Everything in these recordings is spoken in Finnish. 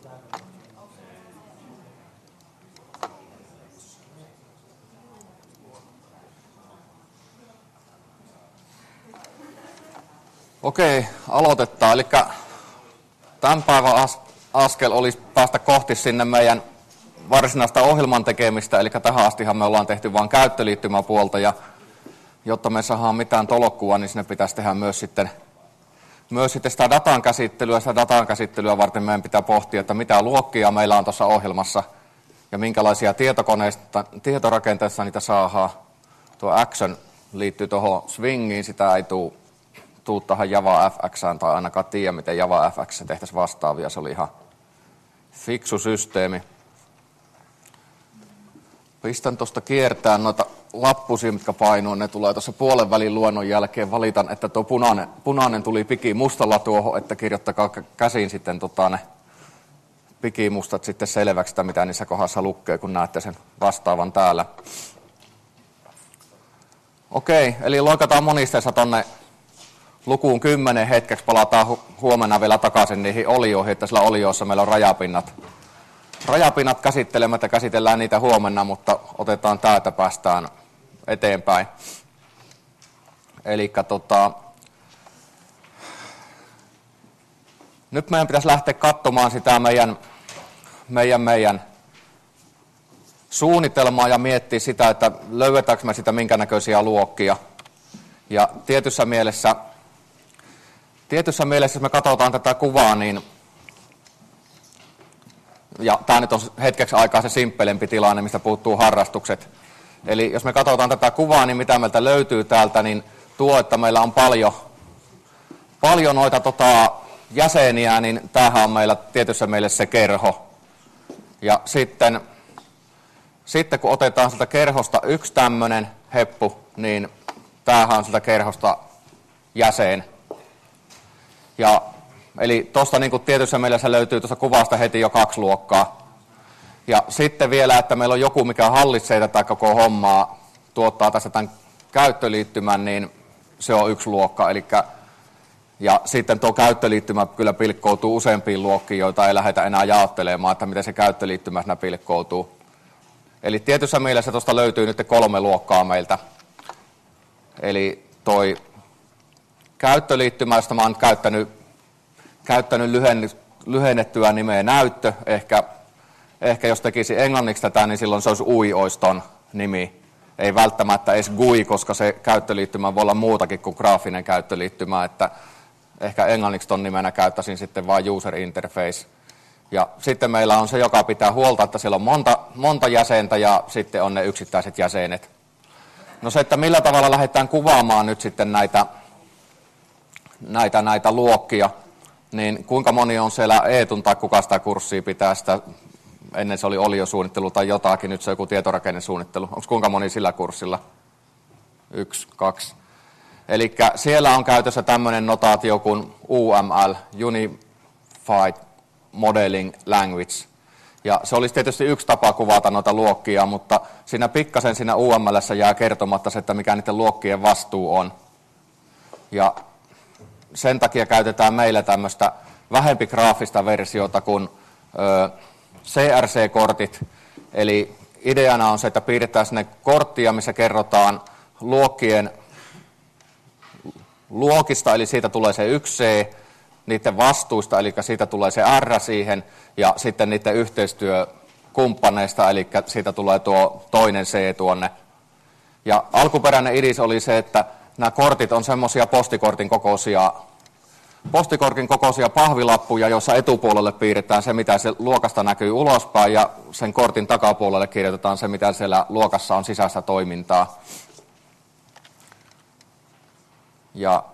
Okei, aloitetaan. Eli tämän päivän askel olisi päästä kohti sinne meidän varsinaista ohjelman tekemistä. Eli tähän astihan me ollaan tehty vain käyttöliittymäpuolta, ja jotta me saadaan mitään tolkkua, niin sinne pitäisi tehdä myös sitten sitä datan käsittelyä. Sitä datan käsittelyä varten meidän pitää pohtia, että mitä luokkia meillä on tuossa ohjelmassa ja minkälaisia tietorakenteissa niitä saadaan. Tuo action liittyy tuohon swingiin, sitä ei tuu tähän JavaFXään tai ainakaan tiedä, miten JavaFX tehtäisiin vastaavia. Se oli ihan fiksu systeemi. Pistän tuosta kiertää noita lappusia, mitkä painuu. Ne tulee tuossa puolen välin luonnon jälkeen. Valitan, että tuo punainen tuli pikimustalla tuohon, että kirjoittakaa käsin sitten ne pikimustat sitten selväksi, että mitä niissä kohdassa lukee, kun näette sen vastaavan täällä. Okei, eli loikataan monisteessa tonne lukuun 10 hetkeksi. Palataan huomenna vielä takaisin niihin olioihin, että sillä olioissa meillä on rajapinnat käsittelemättä, käsitellään niitä huomenna, mutta otetaan täältä, päästään eteenpäin. Eli nyt meidän pitäisi lähteä katsomaan sitä meidän suunnitelmaa ja miettiä sitä, että löydetäänkö me sitä minkä näköisiä luokkia. Ja tietyssä mielessä, jos me katsotaan tätä kuvaa, niin ja tämä nyt on hetkeksi aikaa se simppelempi tilanne, mistä puuttuu harrastukset. Eli jos me katsotaan tätä kuvaa, niin mitä meiltä löytyy täältä, niin tuo, että meillä on paljon noita jäseniä, niin tämähän on meillä tietyssä mielessä se kerho. Ja sitten kun otetaan sieltä kerhosta yksi tämmöinen heppu, niin tämähän on sieltä kerhosta jäsen. Eli tuosta niin tietyssä mielessä löytyy tuosta kuvasta heti jo 2 luokkaa. Ja sitten vielä, että meillä on joku, mikä hallitsee tätä koko hommaa, tuottaa tässä tämän käyttöliittymän, niin se on 1 luokka. Ja sitten tuo käyttöliittymä kyllä pilkkoutuu useampiin luokkiin, joita ei lähdetä enää jaottelemaan, että miten se käyttöliittymä siinä pilkkoutuu. Eli tietyssä mielessä tuosta löytyy nyt 3 luokkaa meiltä. Eli toi käyttöliittymä, josta mä oon käyttänyt lyhennettyä nimeä näyttö. Ehkä jos tekisi englanniksi tätä, niin silloin se olisi UI olisi ton nimi. Ei välttämättä edes GUI, koska se käyttöliittymä voi olla muutakin kuin graafinen käyttöliittymä. Että ehkä englanniksi ton nimenä käyttäisin sitten vain user interface. Ja sitten meillä on se, joka pitää huolta, että siellä on monta jäsentä ja sitten on ne yksittäiset jäsenet. No se, että millä tavalla lähdetään kuvaamaan nyt sitten näitä luokkia, niin kuinka moni on siellä Eetun tai kuka sitä kurssia pitää sitä, ennen se oli oliosuunnittelu tai jotakin, nyt se on joku tietorakennesuunnittelu. Onko kuinka moni sillä kurssilla? 1, 2. Eli siellä on käytössä tämmöinen notaatio kuin UML, Unified Modeling Language. Ja se olisi tietysti yksi tapa kuvata noita luokkia, mutta siinä pikkasen siinä UML:ssä jää kertomatta se, että mikä niiden luokkien vastuu on. Ja sen takia käytetään meillä tämmöistä vähempi graafista versiota kuin CRC-kortit. Eli ideana on se, että piirretään sinne korttia, missä kerrotaan luokista, eli siitä tulee se 1C, niiden vastuista, eli siitä tulee se R siihen, ja sitten niiden yhteistyökumppaneista, eli siitä tulee tuo toinen C tuonne. Ja alkuperäinen idis oli se, että nämä kortit on semmoisia postikortin kokoisia pahvilappuja, joissa etupuolelle piirretään se, mitä se luokasta näkyy ulospäin, ja sen kortin takapuolelle kirjoitetaan se, mitä siellä luokassa on sisäistä toimintaa. Ja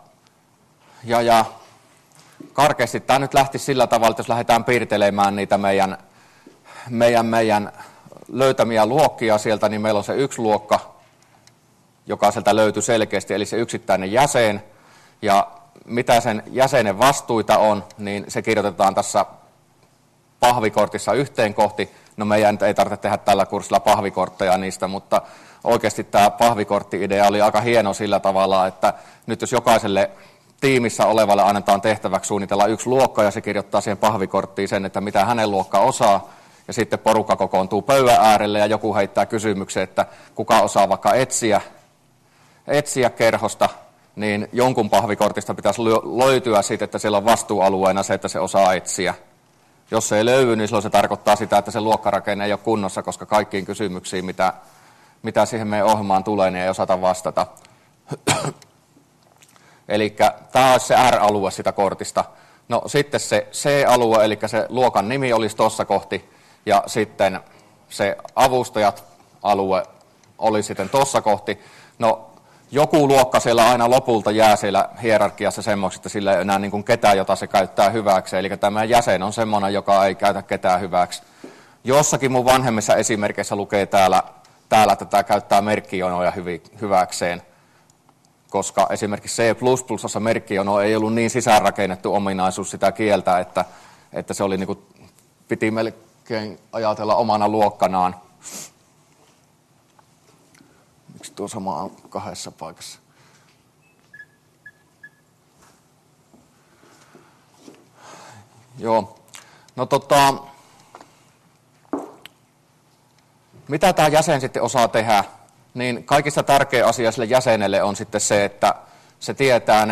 karkeasti tämä nyt lähti sillä tavalla, että jos lähdetään piirtelemään niitä meidän löytämiä luokkia sieltä, niin meillä on se 1 luokka, joka sieltä löytyy selkeästi, eli se yksittäinen jäsen. Ja mitä sen jäsenen vastuita on, niin se kirjoitetaan tässä pahvikortissa yhteen kohti. No meidän ei tarvitse tehdä tällä kurssilla pahvikortteja niistä, mutta oikeasti tämä pahvikortti-idea oli aika hieno sillä tavalla, että nyt jos jokaiselle tiimissä olevalle annetaan tehtäväksi suunnitella yksi luokka ja se kirjoittaa siihen pahvikorttiin sen, että mitä hänen luokka osaa. Ja sitten porukka kokoontuu pöydän äärelle ja joku heittää kysymyksen, että kuka osaa vaikka etsiä kerhosta, niin jonkun pahvikortista pitäisi löytyä siitä, että siellä on vastuualueena se, että se osaa etsiä. Jos se ei löydy, niin silloin se tarkoittaa sitä, että se luokkarakenne ei ole kunnossa, koska kaikkiin kysymyksiin, mitä siihen meidän ohjelmaan tulee, niin ei osata vastata. Eli tämä olisi se R-alue sitä kortista. No sitten se C-alue, eli se luokan nimi olisi tuossa kohti, ja sitten se avustajat-alue oli sitten tuossa kohti. No joku luokka siellä aina lopulta jää siellä hierarkiassa semmoiksi, että sillä ei enää niin kuin ketään, jota se käyttää hyväksi. Eli tämä jäsen on semmoinen, joka ei käytä ketään hyväksi. Jossakin mun vanhemmissa esimerkkeissä lukee täällä että tämä käyttää merkkijonoja hyväkseen, koska esimerkiksi C++ merkkijono ei ollut niin sisäänrakennettu ominaisuus sitä kieltä, että se oli niin kuin, piti melkein ajatella omana luokkanaan. Miksi tuo sama on kahdessa paikassa? Joo. No mitä tämä jäsen sitten osaa tehdä? Niin kaikista tärkein asia sille jäsenelle on sitten se, että se tietää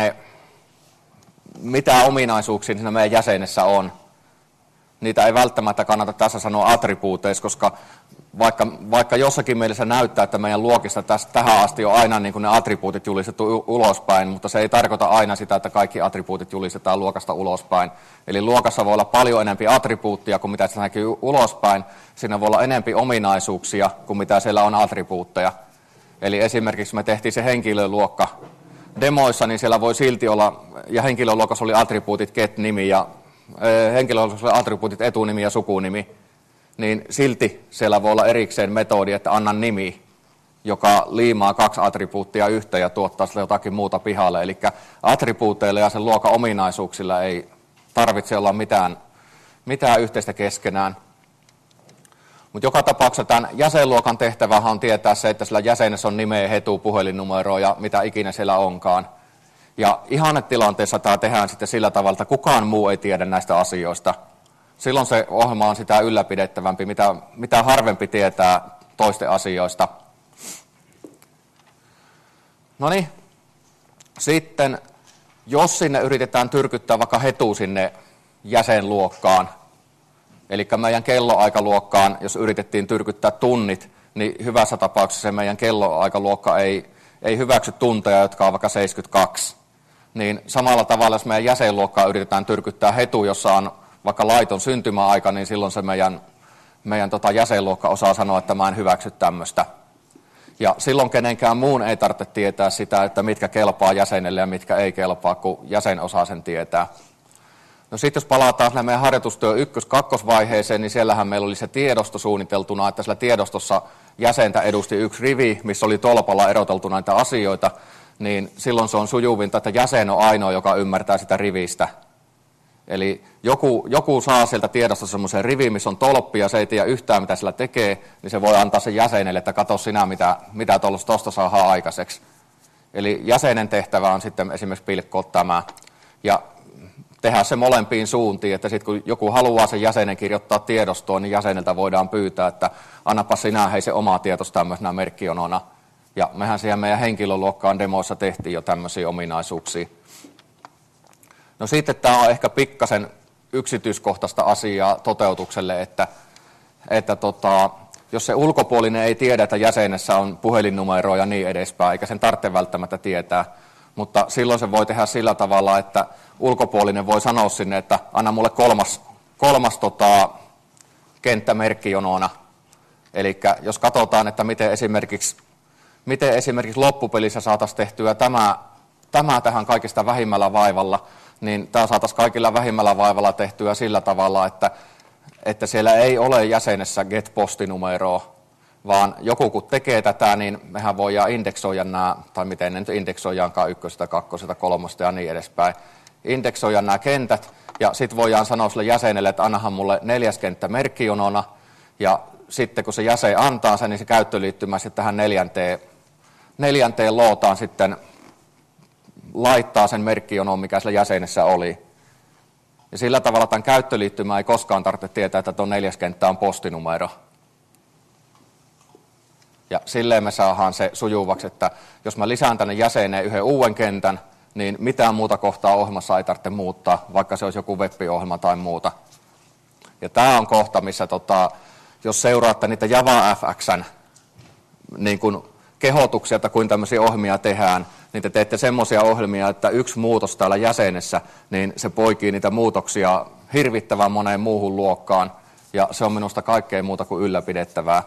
mitä ominaisuuksia siinä meidän jäsenessä on. Niitä ei välttämättä kannata tässä sanoa attribuuteissa, koska vaikka jossakin mielessä näyttää, että meidän luokista tähän asti on aina niin kuin ne attribuutit julistettu ulospäin, mutta se ei tarkoita aina sitä, että kaikki attribuutit julistetaan luokasta ulospäin. Eli luokassa voi olla paljon enemmän attribuuttia kuin mitä se näkyy ulospäin. Siinä voi olla enemmän ominaisuuksia kuin mitä siellä on attribuutteja. Eli esimerkiksi me tehtiin se henkilöluokka demoissa, niin siellä voi silti olla, ja henkilöluokassa oli attribuutit get-nimi ja henkilöluokassa oli attribuutit etunimi ja sukunimi. Niin silti siellä voi olla erikseen metodi, että anna nimi, joka liimaa 2 attribuuttia yhteen ja tuottaa sille jotakin muuta pihalle. Eli attribuuteilla ja sen luokan ominaisuuksilla ei tarvitse olla mitään yhteistä keskenään. Mutta joka tapauksessa tämän jäsenluokan tehtävähän on tietää se, että sillä jäsenessä on nimeä, hetu, puhelinnumero ja mitä ikinä siellä onkaan. Ja ihannetilanteessa tämä tehdään sitten sillä tavalla, että kukaan muu ei tiedä näistä asioista. Silloin se ohjelma on sitä ylläpidettävämpi, mitä harvempi tietää toisten asioista. No niin, sitten jos sinne yritetään tyrkyttää vaikka hetu sinne jäsenluokkaan, eli meidän kelloaikaluokkaan, jos yritettiin tyrkyttää tunnit, niin hyvässä tapauksessa se meidän kelloaikaluokka ei hyväksy tunteja, jotka on vaikka 72. Niin samalla tavalla, jos meidän jäsenluokkaan yritetään tyrkyttää hetu, jossa on vaikka laiton syntymäaika, niin silloin se meidän jäsenluokka osaa sanoa, että mä en hyväksy tämmöistä. Ja silloin kenenkään muun ei tarvitse tietää sitä, että mitkä kelpaa jäsenelle ja mitkä ei kelpaa, kun jäsen osaa sen tietää. No sitten jos palataan meidän harjoitustyö 1-2-vaiheeseen, niin siellähän meillä oli se tiedosto suunniteltuna, että sillä tiedostossa jäsentä edusti yksi rivi, missä oli tolpalla eroteltu näitä asioita, niin silloin se on sujuvinta, että jäsen on ainoa, joka ymmärtää sitä rivistä. Eli joku saa sieltä tiedostossa semmoisen rivin, missä on tolppi ja se ei tiedä yhtään, mitä sillä tekee, niin se voi antaa sen jäsenelle, että katso sinä, mitä tuosta saadaan aikaiseksi. Eli jäsenen tehtävä on sitten esimerkiksi pilkkoa tämä ja tehdä se molempiin suuntiin, että sitten kun joku haluaa sen jäsenen kirjoittaa tiedostoon, niin jäseneltä voidaan pyytää, että annapa sinä se oma tietos tämmöisenä merkkijonona. Ja mehän siihen meidän henkilöluokkaan demoissa tehtiin jo tämmöisiä ominaisuuksia. No sitten tämä on ehkä pikkasen yksityiskohtaista asiaa toteutukselle, että jos se ulkopuolinen ei tiedä, että jäsenessä on puhelinnumero ja niin edespäin, eikä sen tarvitse välttämättä tietää, mutta silloin se voi tehdä sillä tavalla, että ulkopuolinen voi sanoa sinne, että anna mulle kolmas kenttä merkkijonona. Eli jos katsotaan, että miten esimerkiksi loppupelissä saataisiin tehtyä tämä tähän kaikista vähimmällä vaivalla, niin tämä saataisiin kaikilla vähimmällä vaivalla tehtyä sillä tavalla, että siellä ei ole jäsenessä get-postinumeroa, vaan joku kun tekee tätä, niin mehän voidaan indeksoida nämä, tai miten ne nyt indeksoidaankaan 1, 2, 3 ja niin edespäin, indeksoida nämä kentät, ja sitten voidaan sanoa sille jäsenelle, että annahan mulle 4. kenttä merkkijonona, ja sitten kun se jäsen antaa sen, niin se käyttöliittymä sitten tähän 4. lootaan sitten laittaa sen merkkijonon, mikä sillä jäsenessä oli. Ja sillä tavalla tämän käyttöliittymään ei koskaan tarvitse tietää, että tuo 4. kenttä on postinumero. Ja silleen me saadaan se sujuvaksi, että jos mä lisään tänne jäseneen yhden uuden kentän, niin mitään muuta kohtaa ohjelmassa ei tarvitse muuttaa, vaikka se olisi joku web-ohjelma tai muuta. Ja tämä on kohta, missä jos seuraatte niitä JavaFXn niin kun kehotuksia, että kuinka tämmöisiä ohjelmia tehdään, niin te teette semmoisia ohjelmia, että yksi muutos täällä jäsenessä, niin se poikii niitä muutoksia hirvittävän moneen muuhun luokkaan, ja se on minusta kaikkein muuta kuin ylläpidettävää.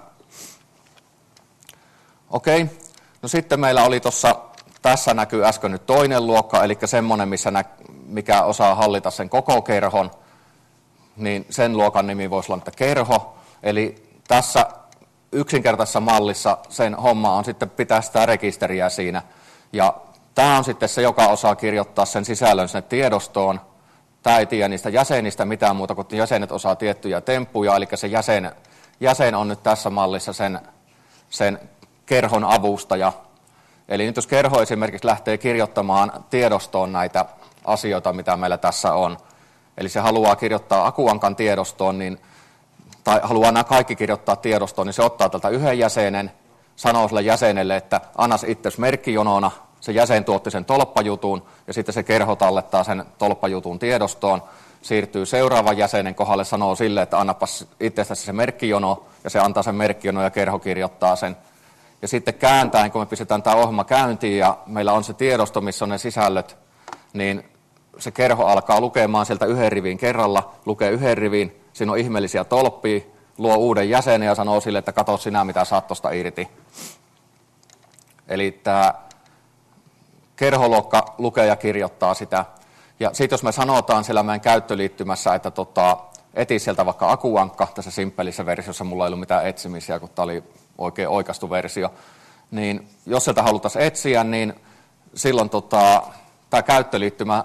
Okei, no sitten meillä oli tässä näkyy äsken nyt toinen luokka, eli semmoinen, mikä osaa hallita sen koko kerhon, niin sen luokan nimi voisi olla kerho, eli tässä yksinkertaisessa mallissa sen homma on sitten pitää sitä rekisteriä siinä, ja tämä on sitten se, joka osaa kirjoittaa sen sisällön sinne tiedostoon. Tämä ei tiedä niistä jäsenistä mitään muuta kuin jäsenet osaa tiettyjä temppuja, eli se jäsen on nyt tässä mallissa sen kerhon avustaja. Eli nyt jos kerho esimerkiksi lähtee kirjoittamaan tiedostoon näitä asioita, mitä meillä tässä on, eli se haluaa kirjoittaa Akuankan tiedostoon, tai haluaa nämä kaikki kirjoittaa tiedostoon, niin se ottaa tältä yhden jäsenen, sanoo sille jäsenelle, että annas itsesi merkkijonona, se jäsen tuotti sen tolppajutun, ja sitten se kerho tallettaa sen tolppajutun tiedostoon, siirtyy seuraavan jäsenen kohdalle, sanoo sille, että annapas itsestäsi se merkkijono, ja se antaa sen merkkijono, ja kerho kirjoittaa sen. Ja sitten kääntäen, kun me pistetään tämä ohjelma käyntiin, ja meillä on se tiedosto, missä on ne sisällöt, niin se kerho alkaa lukemaan sieltä yhden rivin kerralla, lukee yhden rivin, siinä on ihmeellisiä tolppia, luo uuden jäsenen ja sanoo sille, että katso sinä, mitä saat tuosta irti. Eli tämä kerholuokka lukee ja kirjoittaa sitä. Ja sitten jos me sanotaan siellä meidän käyttöliittymässä, että eti sieltä vaikka Akuankka, tässä simppelissä versiossa mulla ei ollut mitään etsimisiä, kun tämä oli oikein oikaistu versio, niin jos sieltä haluttaisiin etsiä, niin silloin tämä käyttöliittymä,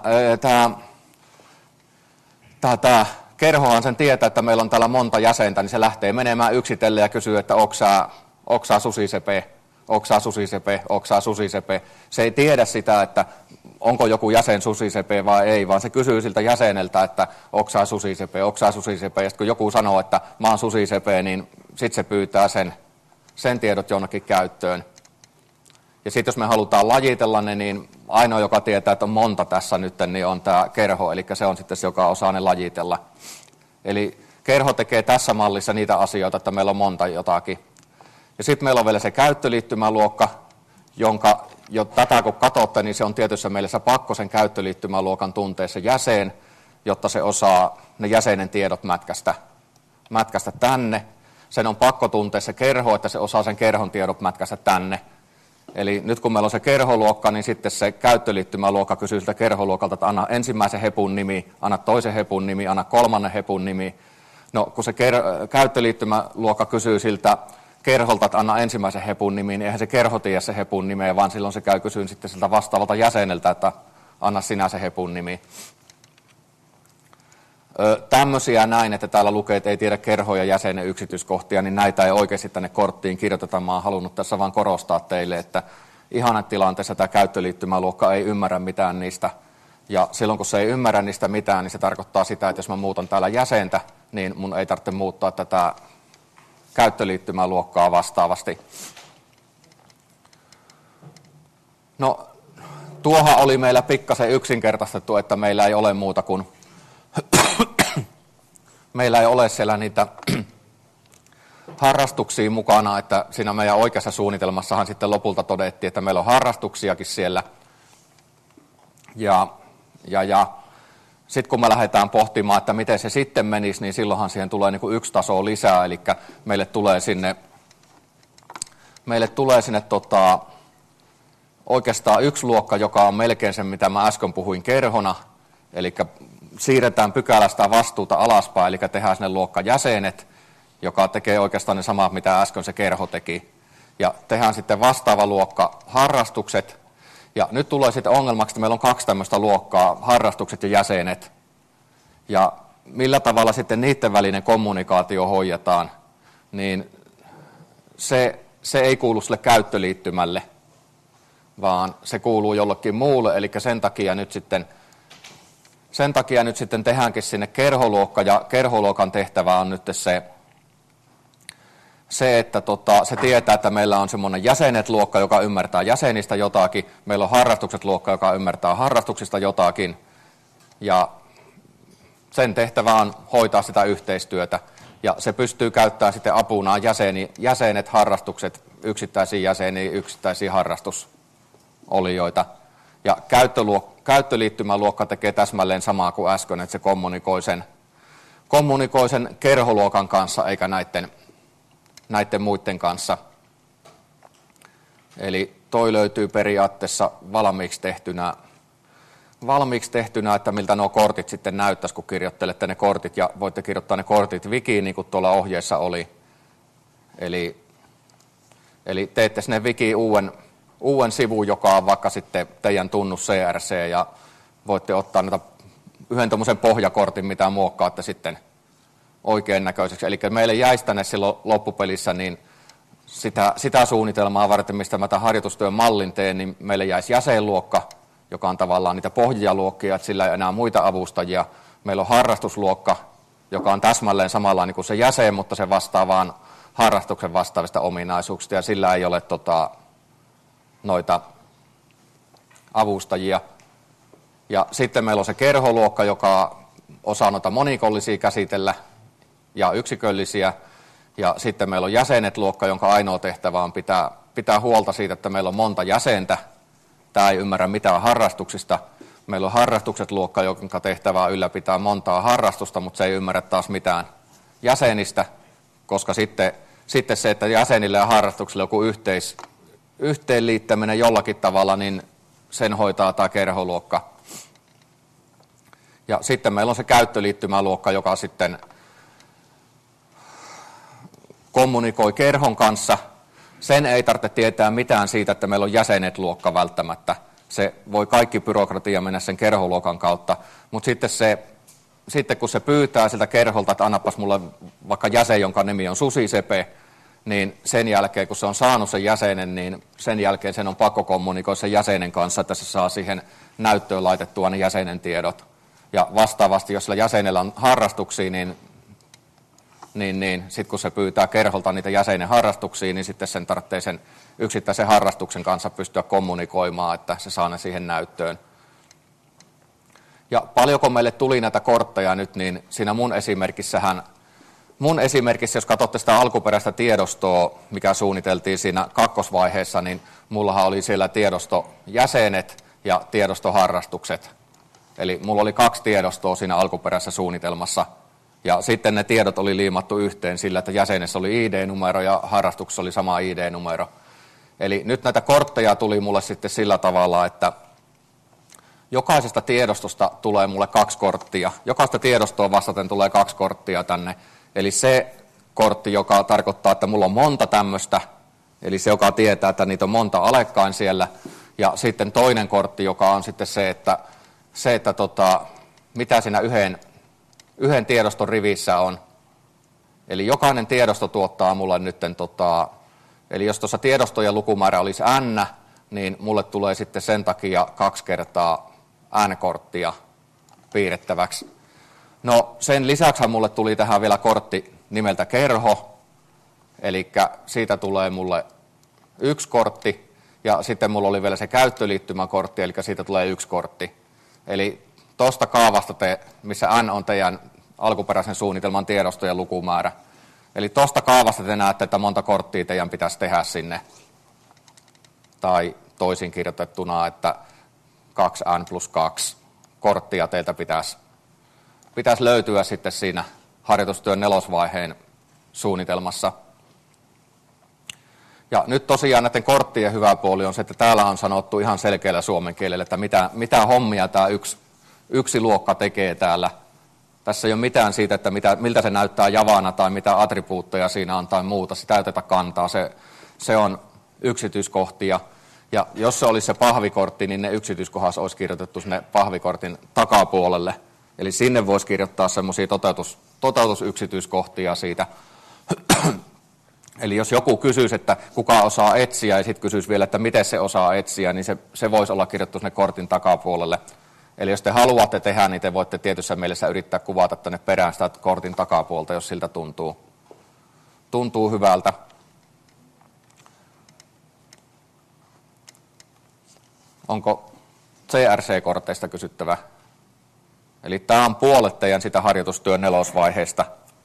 tämä kerhohan sen tietää, että meillä on täällä monta jäsentä, niin se lähtee menemään yksitellen ja kysyy, että oksaa susisepe, oksaa susisepe, oksaa susisepe. Se ei tiedä sitä, että onko joku jäsen susisepe vai ei, vaan se kysyy siltä jäseneltä, että oksaa susisepe, oksaa susisepe. Ja sitten kun joku sanoo, että mä oon susisepe, niin sitten se pyytää sen tiedot jonnekin käyttöön. Ja sitten jos me halutaan lajitella ne, niin ainoa, joka tietää, että on monta tässä nyt, niin on tämä kerho, eli se on sitten se, joka osaa ne lajitella. Eli kerho tekee tässä mallissa niitä asioita, että meillä on monta jotakin. Ja sitten meillä on vielä se käyttöliittymäluokka, jonka jo tätä kun katsotte, niin se on tietyssä mielessä pakko sen käyttöliittymäluokan tuntea se jäsen, jotta se osaa ne jäsenen tiedot mätkästä tänne. Sen on pakko tuntea se kerho, että se osaa sen kerhon tiedot mätkästä tänne. Eli nyt kun meillä on se kerholuokka, niin sitten se käyttöliittymäluokka kysyy siltä kerholuokalta, että anna ensimmäisen hepun nimi, anna toisen hepun nimi, anna kolmannen hepun nimi. No kun se käyttöliittymäluokka kysyy siltä kerholta, että anna ensimmäisen hepun nimi, niin eihän se kerho tiedä se hepun nimeä, vaan silloin se käy kysyyn sitten siltä vastaavalta jäseneltä, että anna sinä se hepun nimi. Tämmöisiä näin, että täällä lukee, että ei tiedä kerhoja jäsenen yksityiskohtia, niin näitä ei oikeasti tänne korttiin kirjoiteta. Mä oon halunnut tässä vaan korostaa teille, että ihannetilanteessa tämä käyttöliittymäluokka ei ymmärrä mitään niistä. Ja silloin kun se ei ymmärrä niistä mitään, niin se tarkoittaa sitä, että jos mä muutan täällä jäsentä, niin mun ei tarvitse muuttaa tätä käyttöliittymäluokkaa vastaavasti. No, tuohan oli meillä pikkasen yksinkertaistettu, että meillä ei ole muuta kuin meillä ei ole siellä niitä harrastuksia mukana, että siinä meidän oikeassa suunnitelmassahan sitten lopulta todettiin, että meillä on harrastuksiakin siellä. Ja sitten kun me lähdetään pohtimaan, että miten se sitten menisi, niin silloinhan siihen tulee niin kuin yksi taso lisää, eli meille tulee sinne oikeastaan yksi luokka, joka on melkein se, mitä mä äsken puhuin kerhona, eli siirretään pykälästä vastuuta alaspäin, eli tehdään sinne luokkajäsenet, joka tekee oikeastaan ne samat, mitä äsken se kerho teki. Ja tehdään sitten vastaava luokka harrastukset. Ja nyt tulee sitten ongelmaksi, että meillä on 2 tämmöistä luokkaa, harrastukset ja jäsenet. Ja millä tavalla sitten niiden välinen kommunikaatio hoidetaan, niin se ei kuulu sille käyttöliittymälle, vaan se kuuluu jollekin muulle, eli sen takia nyt sitten tehdäänkin sinne kerholuokka, ja kerholuokan tehtävä on nyt se, että se tietää, että meillä on semmoinen jäsenet-luokka, joka ymmärtää jäsenistä jotakin, meillä on harrastukset-luokka, joka ymmärtää harrastuksista jotakin, ja sen tehtävä on hoitaa sitä yhteistyötä, ja se pystyy käyttämään sitten apunaan jäsenet, harrastukset, yksittäisiä jäseniä, yksittäisiä harrastusolijoita, ja käyttöliittymäluokka tekee täsmälleen samaa kuin äsken, että se kommunikoi sen kerholuokan kanssa, eikä näiden muiden kanssa. Eli toi löytyy periaatteessa valmiiksi tehtynä, että miltä nuo kortit sitten näyttäisi, kun kirjoittelette ne kortit, ja voitte kirjoittaa ne kortit wikiin, niin kuin tuolla ohjeessa oli. Eli teette sinne wikiin uuden sivun, joka on vaikka sitten teidän tunnus CRC, ja voitte ottaa yhden tuommoisen pohjakortin, mitä muokkaatte sitten oikein näköiseksi. Eli meille jäisi tänne silloin loppupelissä niin sitä suunnitelmaa varten, mistä mä tämän harjoitustyön mallin teen, niin meille jäisi jäsenluokka, joka on tavallaan niitä pohjaluokkia, että sillä ei enää muita avustajia. Meillä on harrastusluokka, joka on täsmälleen samanlainen kuin se jäsen, mutta se vastaa vaan harrastuksen vastaavista ominaisuuksista, ja sillä ei ole noita avustajia. Ja sitten meillä on se kerholuokka, joka osaa noita monikollisia käsitellä ja yksiköllisiä. Ja sitten meillä on jäsenet-luokka, jonka ainoa tehtävä on pitää huolta siitä, että meillä on monta jäsentä. Tämä ei ymmärrä mitään harrastuksista. Meillä on harrastukset-luokka, jonka tehtävä on ylläpitää montaa harrastusta, mutta se ei ymmärrä taas mitään jäsenistä, koska sitten se, että jäsenille ja harrastuksille joku yhteenliittäminen jollakin tavalla, niin sen hoitaa tämä kerholuokka. Ja sitten meillä on se käyttöliittymäluokka, joka sitten kommunikoi kerhon kanssa. Sen ei tarvitse tietää mitään siitä, että meillä on jäsenet-luokka välttämättä. Se voi kaikki byrokratia mennä sen kerholuokan kautta, mutta sitten kun se pyytää siltä kerholta, että annapas mulle vaikka jäsen, jonka nimi on Susi Sepe, niin sen jälkeen, kun se on saanut sen jäsenen, niin sen jälkeen sen on pakko kommunikoida sen jäsenen kanssa, että se saa siihen näyttöön laitettua ne jäsenen tiedot. Ja vastaavasti, jos sillä jäsenellä on harrastuksia, niin sitten kun se pyytää kerholta niitä jäsenen harrastuksia, niin sitten sen tarvitsee sen yksittäisen harrastuksen kanssa pystyä kommunikoimaan, että se saa ne siihen näyttöön. Ja paljonko meille tuli näitä kortteja nyt, niin siinä mun esimerkissä, jos katsotte sitä alkuperäistä tiedostoa, mikä suunniteltiin siinä kakkosvaiheessa, niin mullahan oli siellä tiedostojäsenet ja tiedostoharrastukset. Eli mulla oli 2 tiedostoa siinä alkuperäisessä suunnitelmassa. Ja sitten ne tiedot oli liimattu yhteen sillä, että jäsenessä oli ID-numero ja harrastuksessa oli sama ID-numero. Eli nyt näitä kortteja tuli mulle sitten sillä tavalla, että jokaisesta tiedostosta tulee mulle 2 korttia. Jokaista tiedostoa vastaten tulee 2 korttia tänne. Eli se kortti, joka tarkoittaa, että mulla on monta tämmöistä, eli se, joka tietää, että niitä on monta alekkain siellä. Ja sitten toinen kortti, joka on sitten se, että mitä siinä yhden tiedoston rivissä on. Eli jokainen tiedosto tuottaa mulle nyt, eli jos tuossa tiedostojen lukumäärä olisi n, niin mulle tulee sitten sen takia 2 kertaa n-korttia piirrettäväksi. No sen lisäksi mulle tuli tähän vielä kortti nimeltä kerho, eli siitä tulee mulle 1 kortti, ja sitten mulla oli vielä se käyttöliittymäkortti, eli siitä tulee 1 kortti. Eli tuosta kaavasta missä n on teidän alkuperäisen suunnitelman tiedostojen lukumäärä. Eli tuosta kaavasta te näette, että monta korttia teidän pitäisi tehdä sinne. Tai toisin kirjoitettuna, että 2n+2 korttia teiltä pitäisi löytyä sitten siinä harjoitustyön 4. suunnitelmassa. Ja nyt tosiaan näiden korttien hyvä puoli on se, että täällä on sanottu ihan selkeällä suomen kielellä, että mitä hommia tämä yksi luokka tekee täällä. Tässä ei ole mitään siitä, että miltä se näyttää javana tai mitä attribuutteja siinä on tai muuta. Sitä ei oteta kantaa. Se on yksityiskohtia. Ja jos se olisi se pahvikortti, niin ne yksityiskohdassa olisi kirjoitettu sinne pahvikortin takapuolelle. Eli sinne voisi kirjoittaa semmoisia toteutusyksityiskohtia siitä Eli jos joku kysyisi, että kuka osaa etsiä ja sitten kysyisi vielä, että miten se osaa etsiä, niin se voisi olla kirjoittu sinne kortin takapuolelle. Eli jos te haluatte tehdä, niin te voitte tietyssä mielessä yrittää kuvata tänne perään sitä kortin takapuolta, jos siltä tuntuu hyvältä. Onko CRC-korteista kysyttävä? Eli tämä on puolet teidän sitä harjoitustyön 4. vaiheesta.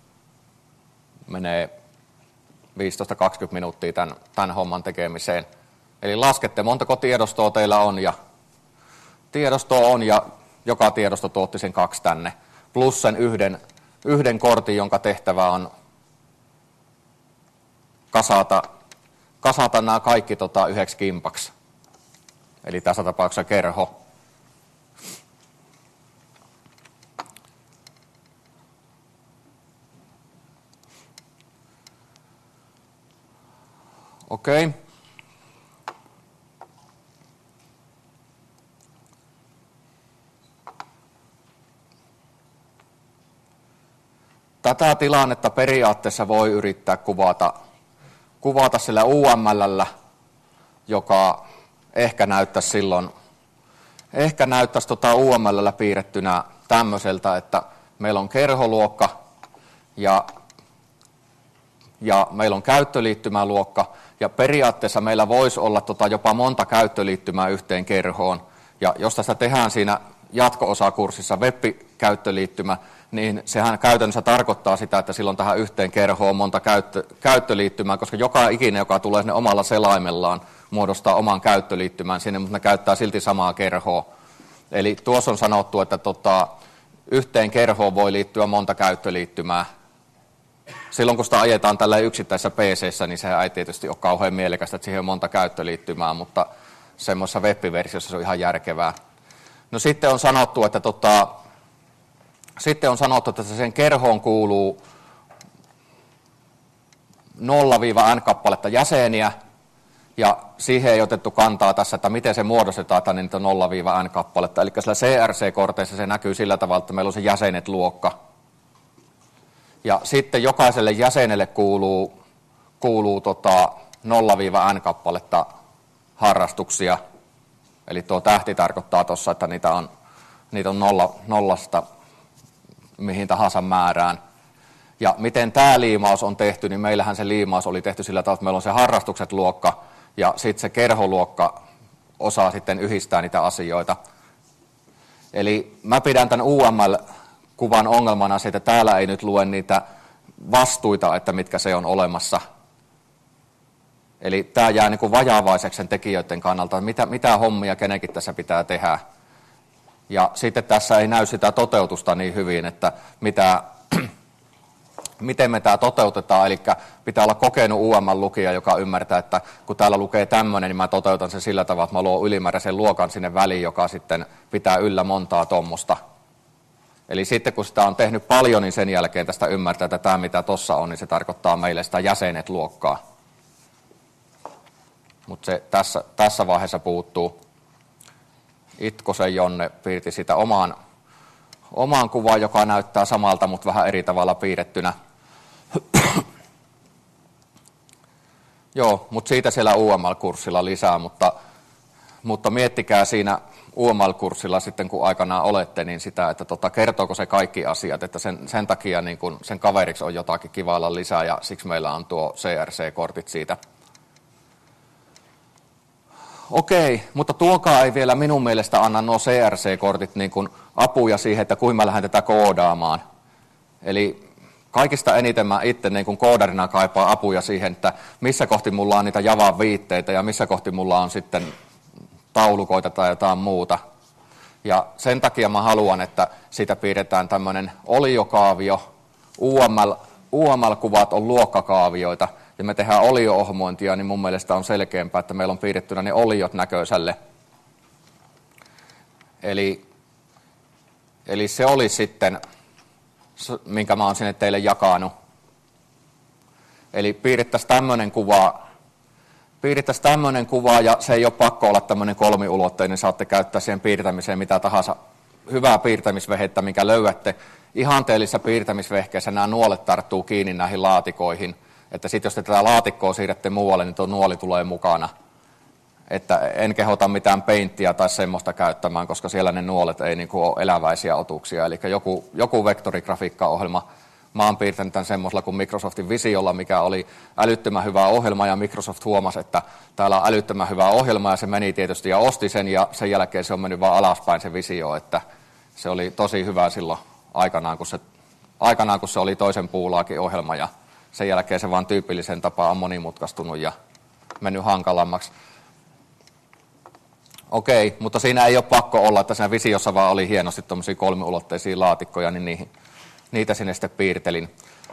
Menee 15-20 minuuttia tämän homman tekemiseen. Eli laskette, montako tiedostoa teillä on, ja tiedostoa on, ja joka tiedosto tuotti sen 2 tänne. Plus sen yhden kortin, jonka tehtävä on kasata nämä kaikki 1 kimpaksi. Eli tässä tapauksessa kerho. Okei. Tätä tilannetta periaatteessa voi yrittää kuvata sillä UML:llä, joka ehkä näyttäisi UML:llä piirrettynä tämmöiseltä, että meillä on kerholuokka ja meillä on käyttöliittymäluokka, ja periaatteessa meillä voisi olla jopa monta käyttöliittymää yhteen kerhoon. Ja jos tästä tehdään siinä jatko-osakurssissa web-käyttöliittymä, niin sehän käytännössä tarkoittaa sitä, että silloin tähän yhteen kerhoon on monta käyttöliittymää, koska joka ikinen, joka tulee sinne omalla selaimellaan, muodostaa oman käyttöliittymän sinne, mutta ne käyttää silti samaa kerhoa. Eli tuossa on sanottu, että yhteen kerhoon voi liittyä monta käyttöliittymää. Silloin kun sitä ajetaan tällä yksittäisessä PC:ssä, niin sehän ei tietysti ole kauhean mielekästä, että siihen on monta käyttöliittymää, mutta semmoisessa web-versiossa se on ihan järkevää. No sitten on sanottu, että sen kerhoon kuuluu 0-n kappaletta jäseniä, ja siihen ei otettu kantaa tässä, että miten se muodostetaan tänne niitä 0-n kappaletta. Eli sillä CRC-korteissa se näkyy sillä tavalla, että meillä on se jäsenet-luokka. Ja sitten jokaiselle jäsenelle kuuluu 0-n kappaletta harrastuksia. Eli tuo tähti tarkoittaa tuossa, että niitä on nollasta mihin tahansa määrään. Ja miten tämä liimaus on tehty, niin meillähän se liimaus oli tehty sillä tavalla, että meillä on se harrastukset-luokka, ja sitten se kerholuokka osaa sitten yhdistää niitä asioita. Eli mä pidän tämän UML-kuvan ongelmana se, että täällä ei nyt lue niitä vastuita, että mitkä se on olemassa. Eli tämä jää niin kuin vajavaiseksi sen tekijöiden kannalta, mitä hommia kenenkin tässä pitää tehdä. Ja sitten tässä ei näy sitä toteutusta niin hyvin, että miten me tämä toteutetaan. Eli pitää olla kokenut UML-lukija, joka ymmärtää, että kun täällä lukee tämmöinen, niin mä toteutan sen sillä tavalla, että mä luon ylimääräisen luokan sinne väliin, joka sitten pitää yllä montaa tuommoista. Eli sitten kun sitä on tehnyt paljon, niin sen jälkeen tästä ymmärtää, että tämä mitä tuossa on, niin se tarkoittaa meille sitä jäsenet-luokkaa. Mutta se tässä vaiheessa puuttuu. Itkosen Jonne piirti sitä omaan kuvaan, joka näyttää samalta, mutta vähän eri tavalla piirrettynä. Joo, mutta siitä siellä UML-kurssilla lisää, mutta miettikää siinä UML-kurssilla sitten, kun aikanaan olette, niin sitä, että kertooko se kaikki asiat, että sen takia niin kun sen kaveriksi on jotakin kivailla lisää, ja siksi meillä on tuo CRC-kortit siitä. Okei, mutta tuokaan ei vielä minun mielestä anna nuo CRC-kortit niin kuin apuja siihen, että kuinka mä lähden tätä koodaamaan. Eli kaikista eniten mä itse niin kuin koodarina kaipaan apuja siihen, että missä kohti mulla on niitä Javan viitteitä ja missä kohti mulla on sitten taulukoita tai jotain muuta. Ja sen takia mä haluan, että siitä piirretään tämmöinen oliokaavio. UML-kuvat on luokkakaavioita. Ja me tehdään olio-ohmointia, niin mun mielestä on selkeämpää, että meillä on piirrettynä ne oliot näköiselle. Eli se oli sitten, minkä mä oon sinne teille jakanut. Eli piirrettäisiin tämmöinen kuva, ja se ei ole pakko olla tämmöinen kolmiulotteinen, saatte käyttää siihen piirtämiseen mitä tahansa hyvää piirtämisvehettä, minkä löydätte. Ihanteellisissa piirtämisvehkeissä nämä nuolet tarttuu kiinni näihin laatikoihin. Että sitten jos te tätä laatikkoa siirrätte muualle, niin tuo nuoli tulee mukana. Että en kehota mitään painttia tai semmoista käyttämään, koska siellä ne nuolet ei niin kuin ole eläväisiä otuksia. Eli joku vektorigrafiikkaohjelma, mä oon piirtänyt tämän semmoisella kuin Microsoftin Visiolla, mikä oli älyttömän hyvä ohjelma, ja Microsoft huomasi, että täällä on älyttömän hyvä ohjelma, ja se meni tietysti ja osti sen, ja sen jälkeen se on mennyt vaan alaspäin se Visio, että se oli tosi hyvä silloin aikanaan, kun se oli toisen puulaakin ohjelma, ja sen jälkeen se vaan tyypillisen tapaan on monimutkaistunut ja mennyt hankalammaksi. Okei, mutta siinä ei ole pakko olla, että siinä Visiossa vaan oli hienosti tuommoisia kolmiulotteisia laatikkoja, niin niitä sinne sitten piirtelin.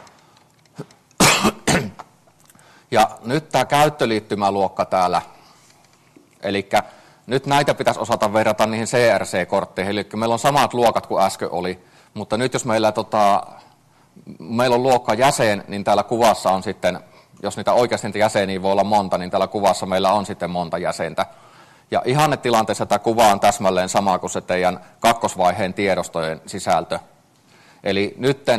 Ja nyt tämä käyttöliittymäluokka täällä, eli nyt näitä pitäisi osata verrata niihin CRC-kortteihin, eli meillä on samat luokat kuin äsken oli, mutta nyt jos meillä on luokka jäsen, niin täällä kuvassa on sitten, jos niitä oikeasti niitä jäseniä voi olla monta, niin täällä kuvassa meillä on sitten monta jäsentä. Ja ihannetilanteessa tämä kuva on täsmälleen sama kuin se teidän kakkosvaiheen tiedostojen sisältö. Eli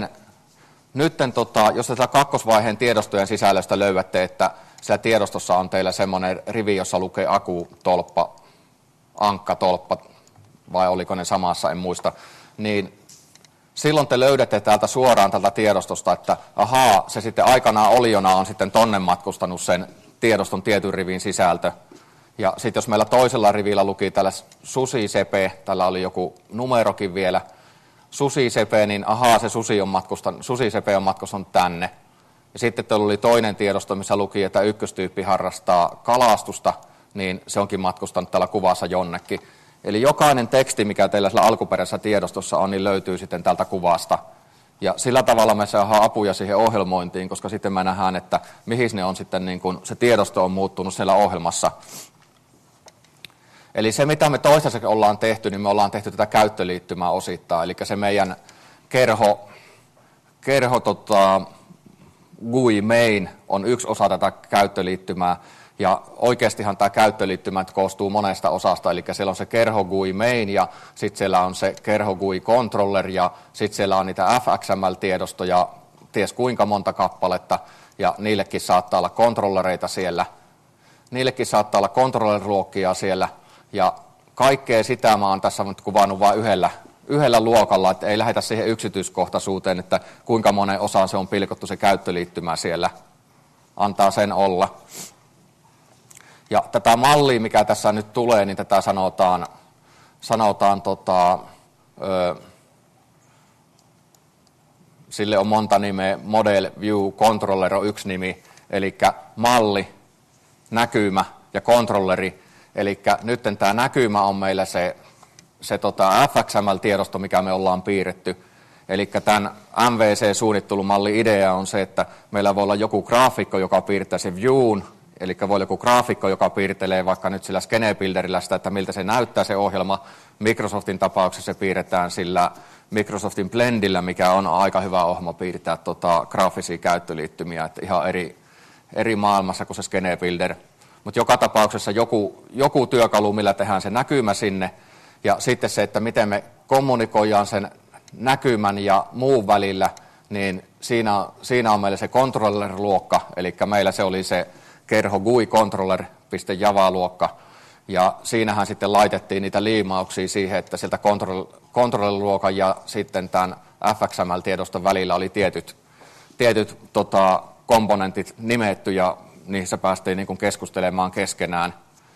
jos tätä kakkosvaiheen tiedostojen sisällöstä löydätte, että siellä tiedostossa on teillä semmoinen rivi, jossa lukee akutolppa, ankkatolppa, vai oliko ne samassa, en muista, niin silloin te löydätte täältä suoraan tältä tiedostosta, että ahaa, se sitten aikanaan oliona on sitten tonne matkustanut sen tiedoston tietyn rivin sisältö. Ja sitten jos meillä toisella rivillä luki täällä susisepe, tällä oli joku numerokin vielä, susisepe, niin ahaa, se susisepe on matkustanut tänne. Ja sitten teillä oli toinen tiedosto, missä luki, että ykköstyyppi harrastaa kalastusta, niin se onkin matkustanut täällä kuvassa jonnekin. Eli jokainen teksti, mikä teillä sillä alkuperäisessä tiedostossa on, niin löytyy sitten tältä kuvasta. Ja sillä tavalla me saadaan apuja siihen ohjelmointiin, koska sitten me nähdään, että mihin ne on sitten, niin kun se tiedosto on muuttunut siellä ohjelmassa. Eli se, mitä me toistaiseksi ollaan tehty, niin me ollaan tehty tätä käyttöliittymää osittain. Eli se meidän GUI main on yksi osa tätä käyttöliittymää. Ja oikeastihan tämä käyttöliittymä koostuu monesta osasta, eli siellä on se kerho GUI main, ja sitten siellä on se kerho GUI controller, ja sitten siellä on niitä FXML-tiedostoja, ties kuinka monta kappaletta, ja niillekin saattaa olla kontrollereita siellä. Niillekin saattaa olla controller-luokkia siellä, ja kaikkea sitä mä oon tässä nyt kuvannut vain yhdellä luokalla, että ei lähdetä siihen yksityiskohtaisuuteen, että kuinka monen osaan se on pilkottu se käyttöliittymä siellä. Antaa sen olla. Ja tätä mallia, mikä tässä nyt tulee, niin tätä sanotaan sille on monta nimeä, Model View Controller on yksi nimi, eli malli, näkymä ja kontrolleri. Eli nyt tämä näkymä on meillä se FXML-tiedosto, mikä me ollaan piirretty. Eli tämän MVC-suunnittelumallin idea on se, että meillä voi olla joku graafikko, joka piirtää sen viewn, eli voi olla joku graafikko, joka piirtelee vaikka nyt sillä Skenebuilderillä sitä, että miltä se näyttää se ohjelma. Microsoftin tapauksessa se piirretään sillä Microsoftin Blendillä, mikä on aika hyvä ohjelma piirtää graafisia käyttöliittymiä, että ihan eri maailmassa kuin se Skenebuilder. Mutta joka tapauksessa joku työkalu, millä tehdään se näkymä sinne, ja sitten se, että miten me kommunikoidaan sen näkymän ja muun välillä, niin siinä on meillä se controller-luokka, eli meillä se oli se kerho GUI controller.java-luokka, ja siinähän sitten laitettiin niitä liimauksia siihen, että sieltä controller-luokan ja sitten tämän FXML-tiedoston välillä oli tietyt komponentit nimetty, ja niissä päästiin niin kuin keskustelemaan keskenään.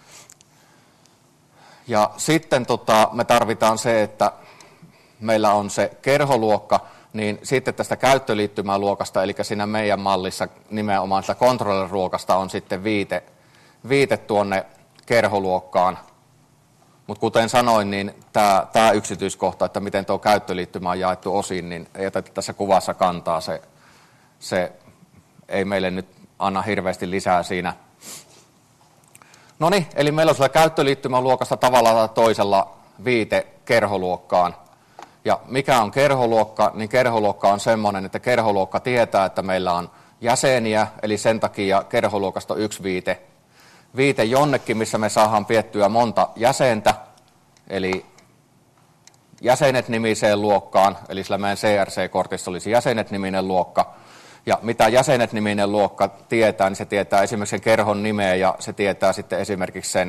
Ja sitten me tarvitaan se, että meillä on se kerholuokka, niin sitten tästä käyttöliittymäluokasta, eli siinä meidän mallissa nimenomaan sitä controller-luokasta on sitten viite tuonne kerholuokkaan. Mutta kuten sanoin, niin tämä yksityiskohta, että miten tuo käyttöliittymä on jaettu osiin, niin ei jätetä tässä kuvassa kantaa. Se ei meille nyt anna hirveästi lisää siinä. Noniin, eli meillä on sillä käyttöliittymäluokasta tavalla tai toisella viite kerholuokkaan. Ja mikä on kerholuokka? Niin kerholuokka on semmoinen, että kerholuokka tietää, että meillä on jäseniä, eli sen takia kerholuokasta on yksi viite. Viite jonnekin, missä me saadaan piettyä monta jäsentä, eli jäsenet nimiseen luokkaan, eli sillä meidän CRC-kortissa olisi jäsenet-niminen luokka. Ja mitä jäsenet-niminen luokka tietää, niin se tietää esimerkiksi sen kerhon nimeä ja se tietää sitten esimerkiksi sen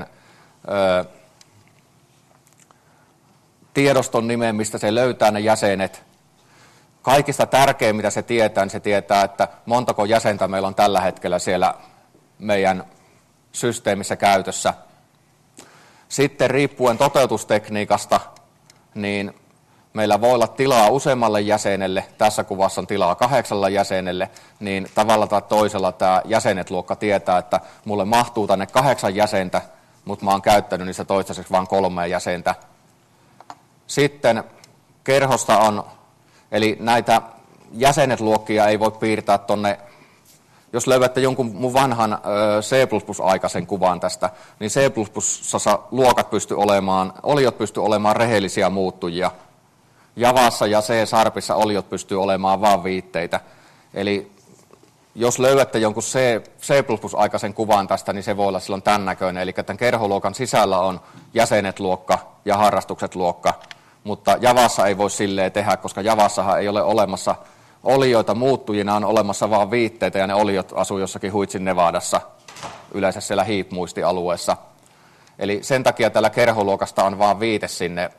tiedoston nimen, mistä se löytää ne jäsenet. Kaikista tärkein, mitä se tietää, niin se tietää, että montako jäsentä meillä on tällä hetkellä siellä meidän systeemissä käytössä. Sitten riippuen toteutustekniikasta, niin meillä voi olla tilaa useammalle jäsenelle, tässä kuvassa on tilaa 8 jäsenelle, niin tavalla tai toisella tämä jäsenet-luokka tietää, että mulle mahtuu tänne 8 jäsentä, mutta mä oon käyttänyt niistä toistaiseksi vain 3 jäsentä. Sitten kerhosta on, eli näitä jäsenet-luokkia ei voi piirtää tonne, jos löydätte jonkun mun vanhan C++-aikaisen kuvan tästä, niin C++:ssa luokat oliot pysty olemaan rehellisiä muuttujia. Javassa ja C-sharpissa oliot pystyy olemaan vain viitteitä. Eli jos löydätte jonkun C++-aikaisen kuvan tästä, niin se voi olla silloin tämän näköinen. Eli tämän kerholuokan sisällä on jäsenet-luokka ja harrastukset-luokka, mutta Javassa ei voi silleen tehdä, koska Javassahan ei ole olemassa olioita muuttujina, on olemassa vain viitteitä ja ne oliot asuu jossakin Huitsin Nevadassa, yleensä siellä hiipmuistialueessa. Eli sen takia tällä kerholuokasta on vain viite sinne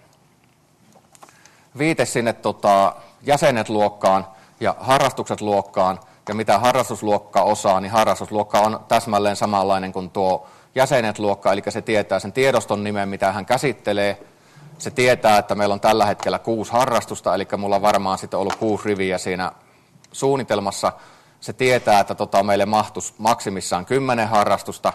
jäsenet-luokkaan ja harrastukset-luokkaan. Ja mitä harrastusluokka osaa, niin harrastusluokka on täsmälleen samanlainen kuin tuo jäsenet-luokka, eli se tietää sen tiedoston nimen, mitä hän käsittelee. Se tietää, että meillä on tällä hetkellä 6 harrastusta, eli mulla on varmaan sitten ollut 6 riviä siinä suunnitelmassa. Se tietää, että meille mahtuisi maksimissaan 10 harrastusta,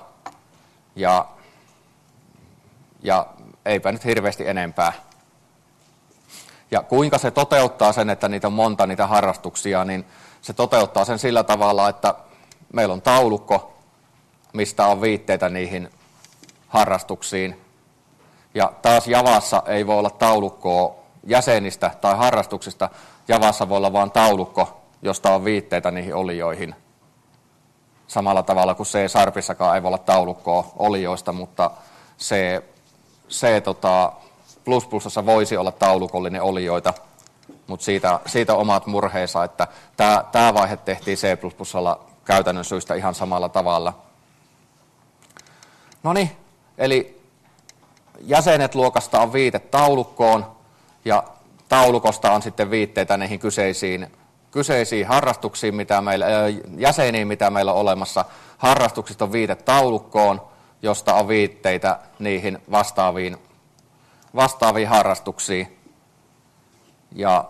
ja eipä nyt hirveästi enempää. Ja kuinka se toteuttaa sen, että niitä on monta niitä harrastuksia, niin se toteuttaa sen sillä tavalla, että meillä on taulukko, mistä on viitteitä niihin harrastuksiin. Ja taas Javassa ei voi olla taulukkoa jäsenistä tai harrastuksista. Javassa voi olla vain taulukko, josta on viitteitä niihin olioihin. Samalla tavalla kuin C-sharpissakaan ei voi olla taulukkoa olioista, mutta C++:ssa voisi olla taulukollinen olioita, mutta siitä omat murheensa, että tämä vaihe tehtiin C++:lla käytännön syistä ihan samalla tavalla. Noniin, eli jäsenet-luokasta on viite taulukkoon ja taulukosta on sitten viitteitä niihin kyseisiin harrastuksiin, jäseniin, mitä meillä on olemassa. Harrastuksista on viite taulukkoon, josta on viitteitä niihin vastaaviin harrastuksiin. Ja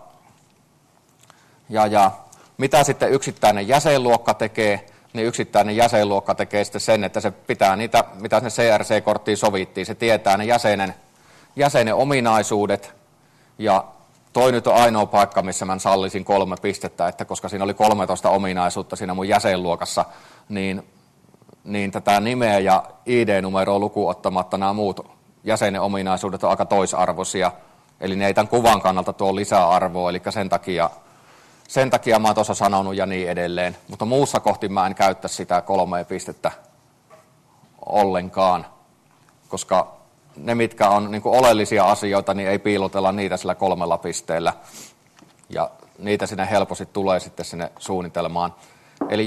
mitä sitten yksittäinen jäsenluokka tekee, niin yksittäinen jäsenluokka tekee sitten sen, että se pitää niitä, mitä sinne CRC-korttiin sovittiin, se tietää ne jäsenen ominaisuudet, ja toi nyt on ainoa paikka, missä mä sallisin 3 pistettä, että koska siinä oli 13 ominaisuutta siinä mun jäsenluokassa, niin tätä nimeä ja ID-numeroa lukuun ottamatta nämä muut jäsenen ominaisuudet on aika toisarvoisia, eli ne ei tämän kuvan kannalta tuo lisäarvoa, eli sen takia mä oon tuossa sanonut ja niin edelleen, mutta muussa kohti mä en käyttä sitä 3 pistettä ollenkaan, koska ne, mitkä on niin kuin oleellisia asioita, niin ei piilotella niitä sillä 3 pisteellä, ja niitä sinne helposti tulee sitten sinne suunnitelmaan. Eli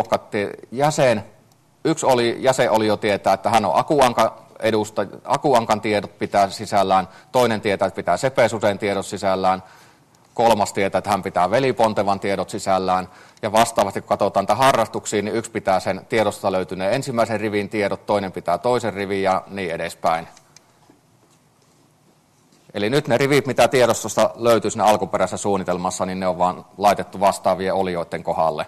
jäsenolio tietää, että hän on akuankan tiedot pitää sisällään, toinen tietää, että pitää Sepesusen tiedot sisällään, 3 tietää, että hän pitää Velipontevan tiedot sisällään, ja vastaavasti kun katsotaan tätä harrastuksiin, niin yksi pitää sen tiedosta löytyneen ensimmäisen rivin tiedot, toinen pitää toisen rivin ja niin edespäin. Eli nyt ne rivit, mitä tiedostosta löytyy siinä alkuperäisessä suunnitelmassa, niin ne on vaan laitettu vastaavien olioiden kohdalle.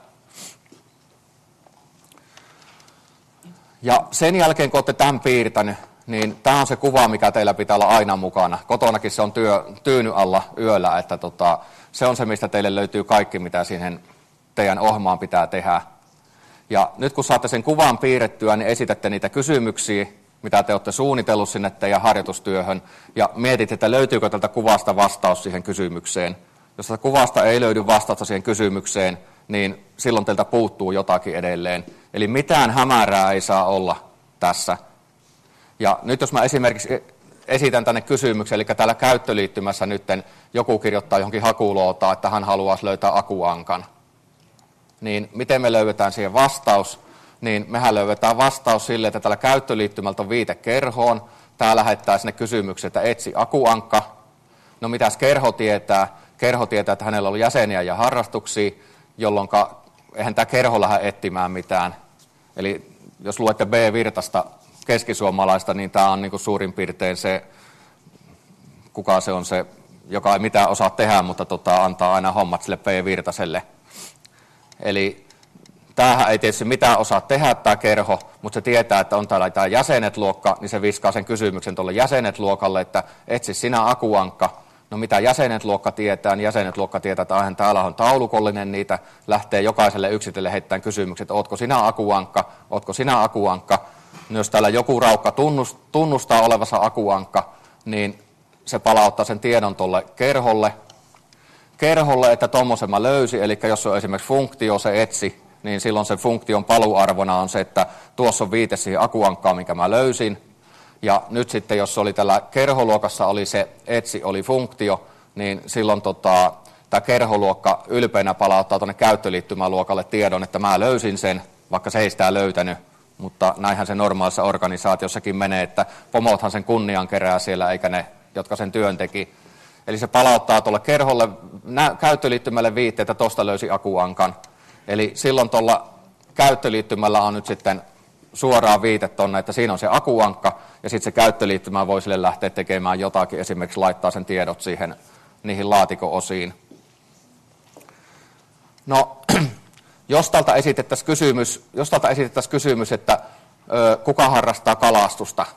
Ja sen jälkeen, kun olette tämän piirtänyt, niin tämä on se kuva, mikä teillä pitää olla aina mukana. Kotonakin se on tyynyn alla yöllä, että se on se, mistä teille löytyy kaikki, mitä siihen teidän ohjelmaan pitää tehdä. Ja nyt kun saatte sen kuvan piirrettyä, niin esitätte niitä kysymyksiä, mitä te olette suunnitellut sinne teidän harjoitustyöhön, ja mietitte, että löytyykö tältä kuvasta vastaus siihen kysymykseen. Jos tästä kuvasta ei löydy vastausta siihen kysymykseen, niin silloin teiltä puuttuu jotakin edelleen. Eli mitään hämärää ei saa olla tässä. Ja nyt jos mä esimerkiksi esitän tänne kysymyksen, eli täällä käyttöliittymässä nyt joku kirjoittaa johonkin hakulootaan, että hän haluaisi löytää akuankan. niin miten me löydetään siihen vastaus? Niin mehän löydetään vastaus sille, että tällä käyttöliittymältä on viite kerhoon. Tämä lähettää sinne kysymyksen, että etsi akuankka. No mitäs kerho tietää? Kerho tietää, että hänellä on jäseniä ja harrastuksia, jolloin eihän tämä kerho lähde etsimään mitään. Eli jos luette B-Virtasta keskisuomalaista, niin tämä on niin kuin suurin piirtein se, kuka se on se, joka ei mitään osaa tehdä, mutta antaa aina hommat sille B-Virtaselle. Eli tämähän ei tietysti mitään osaa tehdä tämä kerho, mutta se tietää, että on täällä tämä jäsenet-luokka, niin se viskaa sen kysymyksen tuolle jäsenet-luokalle, että etsi sinä akuankka. No mitä jäsenet-luokka tietää, niin jäsenet-luokka tietää, että aina täällä on taulukollinen, niitä lähtee jokaiselle yksitelle heittämään kysymykset, että ootko sinä akuankka, ootko sinä akuankka. No, jos täällä joku raukka tunnustaa olevassa akuankka, niin se palauttaa sen tiedon tuolle kerholle, että tuommoisen mä löysin, eli jos on esimerkiksi funktio, se etsi, niin silloin se funktion paluarvona on se, että tuossa on viite siihen akuankkaan, minkä mä löysin. Ja nyt sitten, jos oli tällä kerholuokassa oli se etsi, oli funktio, niin silloin tämä kerholuokka ylpeänä palauttaa tuonne käyttöliittymäluokalle tiedon, että mä löysin sen, vaikka se ei sitä löytänyt. Mutta näinhän se normaalissa organisaatiossakin menee, että pomothan sen kunnian kerää siellä, eikä ne, jotka sen työn teki. Eli se palauttaa tuolle kerholle käyttöliittymälle viitteet, että tuosta löysi akuankan. Eli silloin tuolla käyttöliittymällä on nyt sitten suoraan viite tuonne, että siinä on se akuankka, ja sitten se käyttöliittymä voi sille lähteä tekemään jotakin, esimerkiksi laittaa sen tiedot siihen, niihin laatikko-osiin. No, jos täältä esitettäisiin kysymys, että kuka harrastaa kalastusta?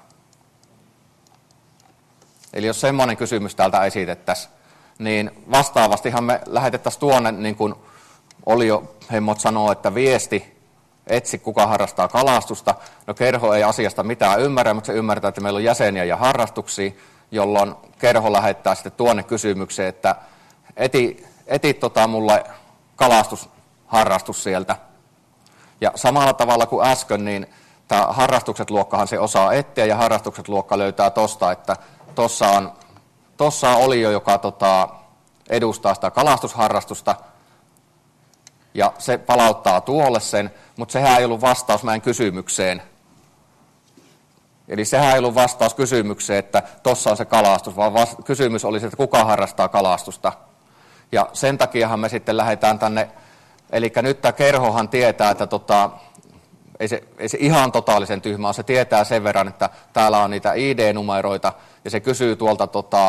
Eli jos semmoinen kysymys täältä esitettäisiin, niin vastaavastihan me lähetettäisiin tuonne, niin kuin Olio-hemmot sanoo, että viesti, etsi kuka harrastaa kalastusta. No kerho ei asiasta mitään ymmärrä, mutta se ymmärtää, että meillä on jäseniä ja harrastuksia, jolloin kerho lähettää sitten tuonne kysymykseen, että eti mulle kalastusharrastus sieltä. Ja samalla tavalla kuin äsken, niin tämä harrastukset luokkahan se osaa etsiä, ja harrastukset luokka löytää tosta, että tossa on Olio, joka edustaa sitä kalastusharrastusta, ja se palauttaa tuolle sen, mutta sehän ei ollut vastaus meidän kysymykseen. Eli sehän ei ollut vastaus kysymykseen, että tossa on se kalastus, vaan kysymys oli se, että kuka harrastaa kalastusta. Ja sen takiahan me sitten lähdetään tänne, eli nyt tämä kerhohan tietää, että ei se ihan totaalisen tyhmä ole, se tietää sen verran, että täällä on niitä ID-numeroita, ja se kysyy tuolta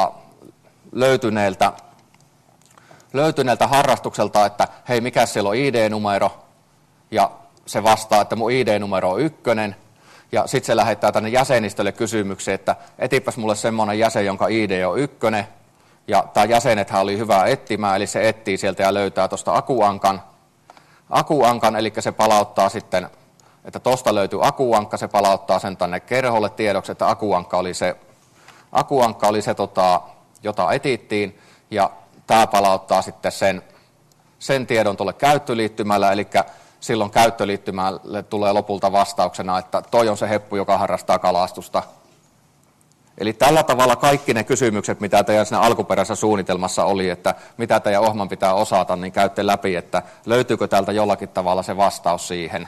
löytyneeltä harrastukselta, että hei, mikä siellä on ID-numero, ja se vastaa, että mun ID-numero on 1, ja sitten se lähettää tänne jäsenistölle kysymykseen, että etipäs mulle semmoinen jäsen, jonka ID on 1, ja tämä jäsenethän oli hyvä etsimään, eli se etsii sieltä ja löytää tuosta akuankan, eli se palauttaa sitten, että tuosta löytyy akuankka, se palauttaa sen tänne kerholle tiedoksi, että akuankka oli se jota etittiin, ja tämä palauttaa sitten sen tiedon tuolle käyttöliittymällä, eli silloin käyttöliittymälle tulee lopulta vastauksena, että toi on se heppu, joka harrastaa kalastusta. Eli tällä tavalla kaikki ne kysymykset, mitä teidän siinä alkuperäisessä suunnitelmassa oli, että mitä teidän ohjelman pitää osata, niin käytte läpi, että löytyykö täältä jollakin tavalla se vastaus siihen.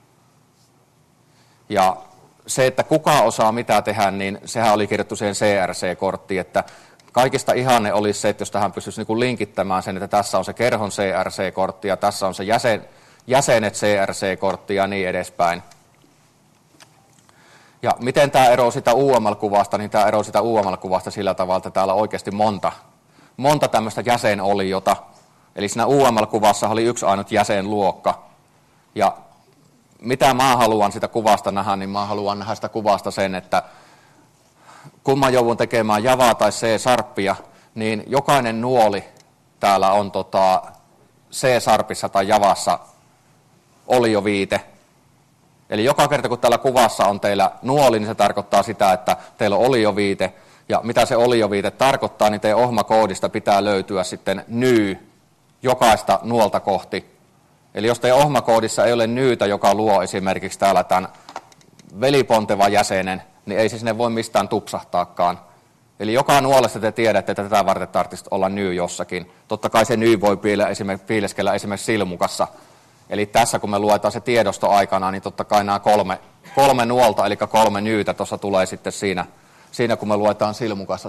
Ja se, että kuka osaa mitä tehdä, niin sehän oli kirjattu siihen CRC-korttiin, että kaikista ihanne olisi se, että jos tähän pystyisi niin kuin linkittämään sen, että tässä on se kerhon CRC-kortti ja tässä on se jäsenet CRC-kortti ja niin edespäin. Ja miten tämä eroaa sitä UML-kuvasta, niin tämä eroaa sitä UML-kuvasta sillä tavalla, että täällä on oikeasti monta tämmöistä jäsenoliota. Eli siinä UML-kuvassa oli yksi ainut jäsenluokka. Ja mitä mä haluan sitä kuvasta nähdä, niin mä haluan nähdä sitä kuvasta sen, että kun mä joudun tekemään Javaa tai C-sarppia, niin jokainen nuoli täällä on C-sarpissa tai Javassa olioviite. Eli joka kerta, kun täällä kuvassa on teillä nuoli, niin se tarkoittaa sitä, että teillä on olioviite. Ja mitä se olioviite tarkoittaa, niin teidän ohmakoodista pitää löytyä sitten ny jokaista nuolta kohti. Eli jos teidän ohmakoodissa ei ole nyytä, joka luo esimerkiksi täällä tämän veliponteva jäsenen, niin ei se sinne voi mistään tupsahtaakaan. Eli joka nuolesta te tiedätte, että tätä varten tarvitsisi olla ny jossakin. Totta kai se ny voi piileskellä esimerkiksi silmukassa. Eli tässä kun me luetaan se tiedosto aikana, niin totta kai nämä kolme nuolta, eli 3 nyytä tuossa tulee sitten siinä kun me luetaan silmukassa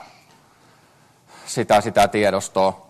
sitä tiedostoa.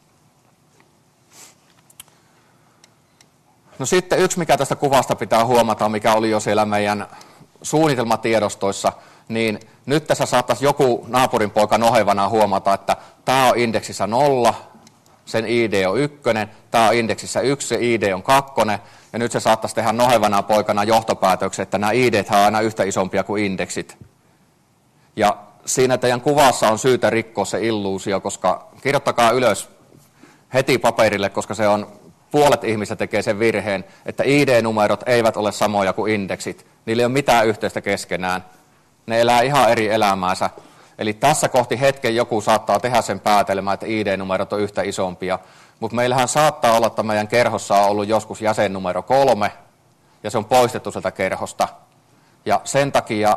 No sitten yksi, mikä tästä kuvasta pitää huomata, mikä oli jo siellä meidän suunnitelmatiedostoissa, niin nyt tässä saattaisi joku naapurin poika nohevana huomata, että tämä on indeksissä 0, sen ID on 1, tämä on indeksissä 1, se ID on 2, ja nyt se saattaisi tehdä nohevana poikana johtopäätöksen, että nämä ID:t on aina yhtä isompia kuin indeksit. Ja siinä teidän kuvassa on syytä rikkoa se illuusio, koska kirjoittakaa ylös heti paperille, koska se on puolet ihmistä tekee sen virheen, että ID-numerot eivät ole samoja kuin indeksit. Niillä ei ole mitään yhteistä keskenään. Ne elää ihan eri elämäänsä. Eli tässä kohti hetken joku saattaa tehdä sen päätelmän, että ID-numerot on yhtä isompia. Mutta meillähän saattaa olla, että meidän kerhossa on ollut joskus jäsen numero 3, ja se on poistettu sieltä kerhosta. Ja sen takia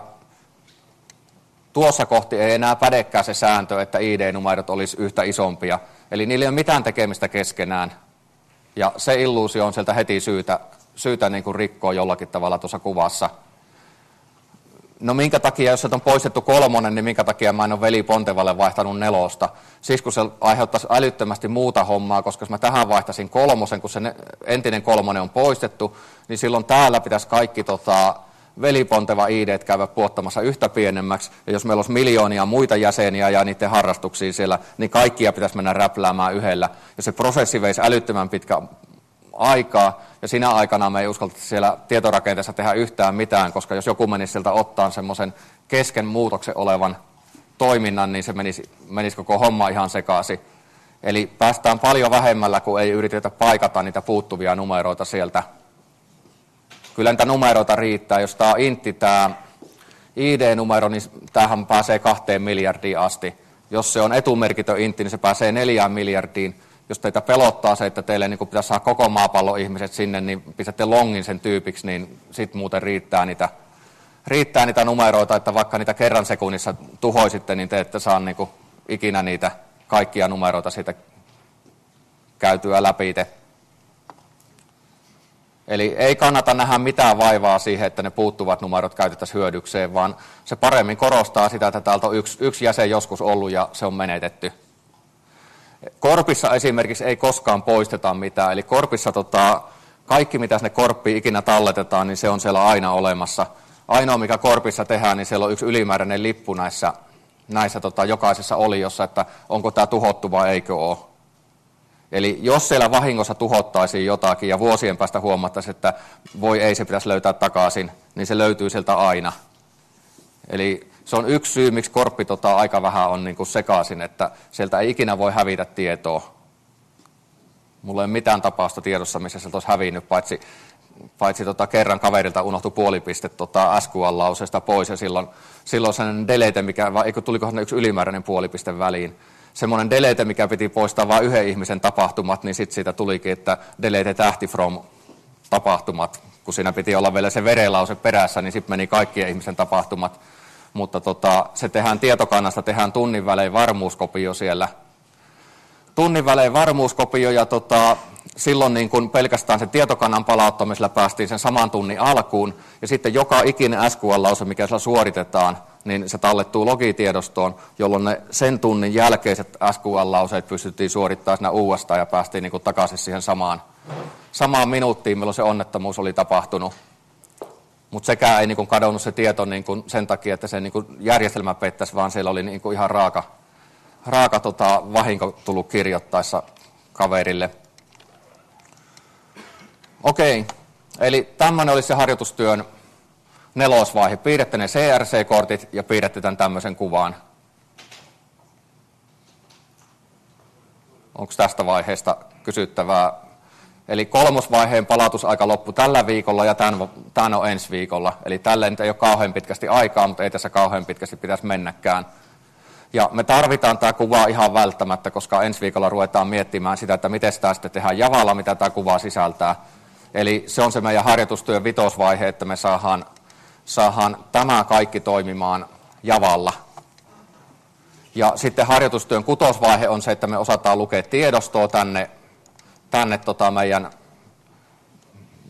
tuossa kohti ei enää pädekään se sääntö, että ID-numerot olisi yhtä isompia. Eli niillä ei ole mitään tekemistä keskenään. Ja se illuusio on sieltä heti syytä niin kuin rikkoa jollakin tavalla tuossa kuvassa. No minkä takia, jos sieltä on poistettu 3, niin minkä takia mä en ole veli Pontevalle vaihtanut 4? Siis kun se aiheuttaisi älyttömästi muuta hommaa, koska jos mä tähän vaihtaisin 3, kun se entinen 3 on poistettu, niin silloin täällä pitäisi kaikki veli Ponteva ID:t käydä puottamassa yhtä pienemmäksi. Ja jos meillä olisi miljoonia muita jäseniä ja niiden harrastuksia siellä, niin kaikkia pitäisi mennä räpläämään yhdellä. Ja se prosessi veisi älyttömän pitkä aikaa, ja sinä aikana me ei uskalta siellä tietorakenteessa tehdä yhtään mitään, koska jos joku menisi sieltä ottaa semmoisen kesken muutoksen olevan toiminnan, niin se menisi koko homma ihan sekaisin. Eli päästään paljon vähemmällä, kun ei yritetä paikata niitä puuttuvia numeroita sieltä. Kyllä niitä numeroita riittää. Jos tämä on intti, tämä ID-numero, niin tämähän pääsee 2 miljardiin asti. Jos se on etumerkitön intti, niin se pääsee 4 miljardiin. Jos teitä pelottaa se, että teille niin pitäisi saada koko maapallon ihmiset sinne, niin pistätte longin sen tyypiksi, niin sitten muuten riittää niitä numeroita, että vaikka niitä kerran sekunnissa tuhoisitte, niin te ette saa niin ikinä niitä kaikkia numeroita siitä käytyä läpi. Eli ei kannata nähdä mitään vaivaa siihen, että ne puuttuvat numerot käytettäisiin hyödykseen, vaan se paremmin korostaa sitä, että täältä on yksi jäsen joskus ollut ja se on menetetty. Korpissa esimerkiksi ei koskaan poisteta mitään, eli korpissa kaikki mitä sinne korppiin ikinä talletetaan, niin se on siellä aina olemassa. Ainoa mikä korpissa tehdään, niin siellä on yksi ylimääräinen lippu näissä jokaisessa oliossa, että onko tämä tuhottu vai eikö ole. Eli jos siellä vahingossa tuhottaisiin jotakin ja vuosien päästä huomattaisiin, että voi ei se pitäisi löytää takaisin, niin se löytyy sieltä aina. Eli se on yksi syy, miksi korppi aika vähän on niin kuin sekaisin, että sieltä ei ikinä voi hävitä tietoa. Mulla ei ole mitään tapausta tiedossa, missä sieltä olisi hävinnyt, paitsi kerran kaverilta unohtui puolipiste SQL-lauseesta pois, ja silloin sen delete, tulikohan yksi ylimääräinen puolipiste väliin. Semmoinen delete, mikä piti poistaa vain yhden ihmisen tapahtumat, niin sitten siitä tulikin, että delete tähti from tapahtumat. Kun siinä piti olla vielä se verelause perässä, niin sitten meni kaikkien ihmisen tapahtumat. Mutta se tehdään tietokannasta, tehdään tunnin välein varmuuskopio siellä. Tunnin välein varmuuskopio, ja silloin niin kun pelkästään sen tietokannan palauttamisella päästiin sen saman tunnin alkuun, ja sitten joka ikinen SQL-lause, mikä siellä suoritetaan, niin se tallettuu logitiedostoon, jolloin ne sen tunnin jälkeiset SQL-lauseet pystyttiin suorittamaan siinä uudestaan ja päästiin niin kuin takaisin siihen samaan minuuttiin, milloin se onnettomuus oli tapahtunut. Mutta sekään ei niin kuin kadonnut se tieto niin kuin sen takia, että se niin kuin järjestelmä pettäisi, vaan siellä oli niin kuin ihan raaka vahinko tullut kirjoittaessa kaverille. Okei, eli tämmöinen oli se harjoitustyön 4. vaihe. Piirrätte ne CRC-kortit ja piirrätte tämän tämmöisen kuvan. Onko tästä vaiheesta kysyttävää? Eli 3. vaiheen palautusaika loppu tällä viikolla ja tämän on ensi viikolla. Eli tällä nyt ei ole kauhean pitkästi aikaa, mutta ei tässä kauhean pitkästi pitäisi mennäkään. Ja me tarvitaan tämä kuva ihan välttämättä, koska ensi viikolla ruvetaan miettimään sitä, että miten sitä sitten tehdään Javalla, mitä tämä kuva sisältää. Eli se on se meidän harjoitustyön 5. vaihe, että me saadaan tämä kaikki toimimaan Javalla. Ja sitten harjoitustyön 6. vaihe on se, että me osataan lukea tiedostoa tänne meidän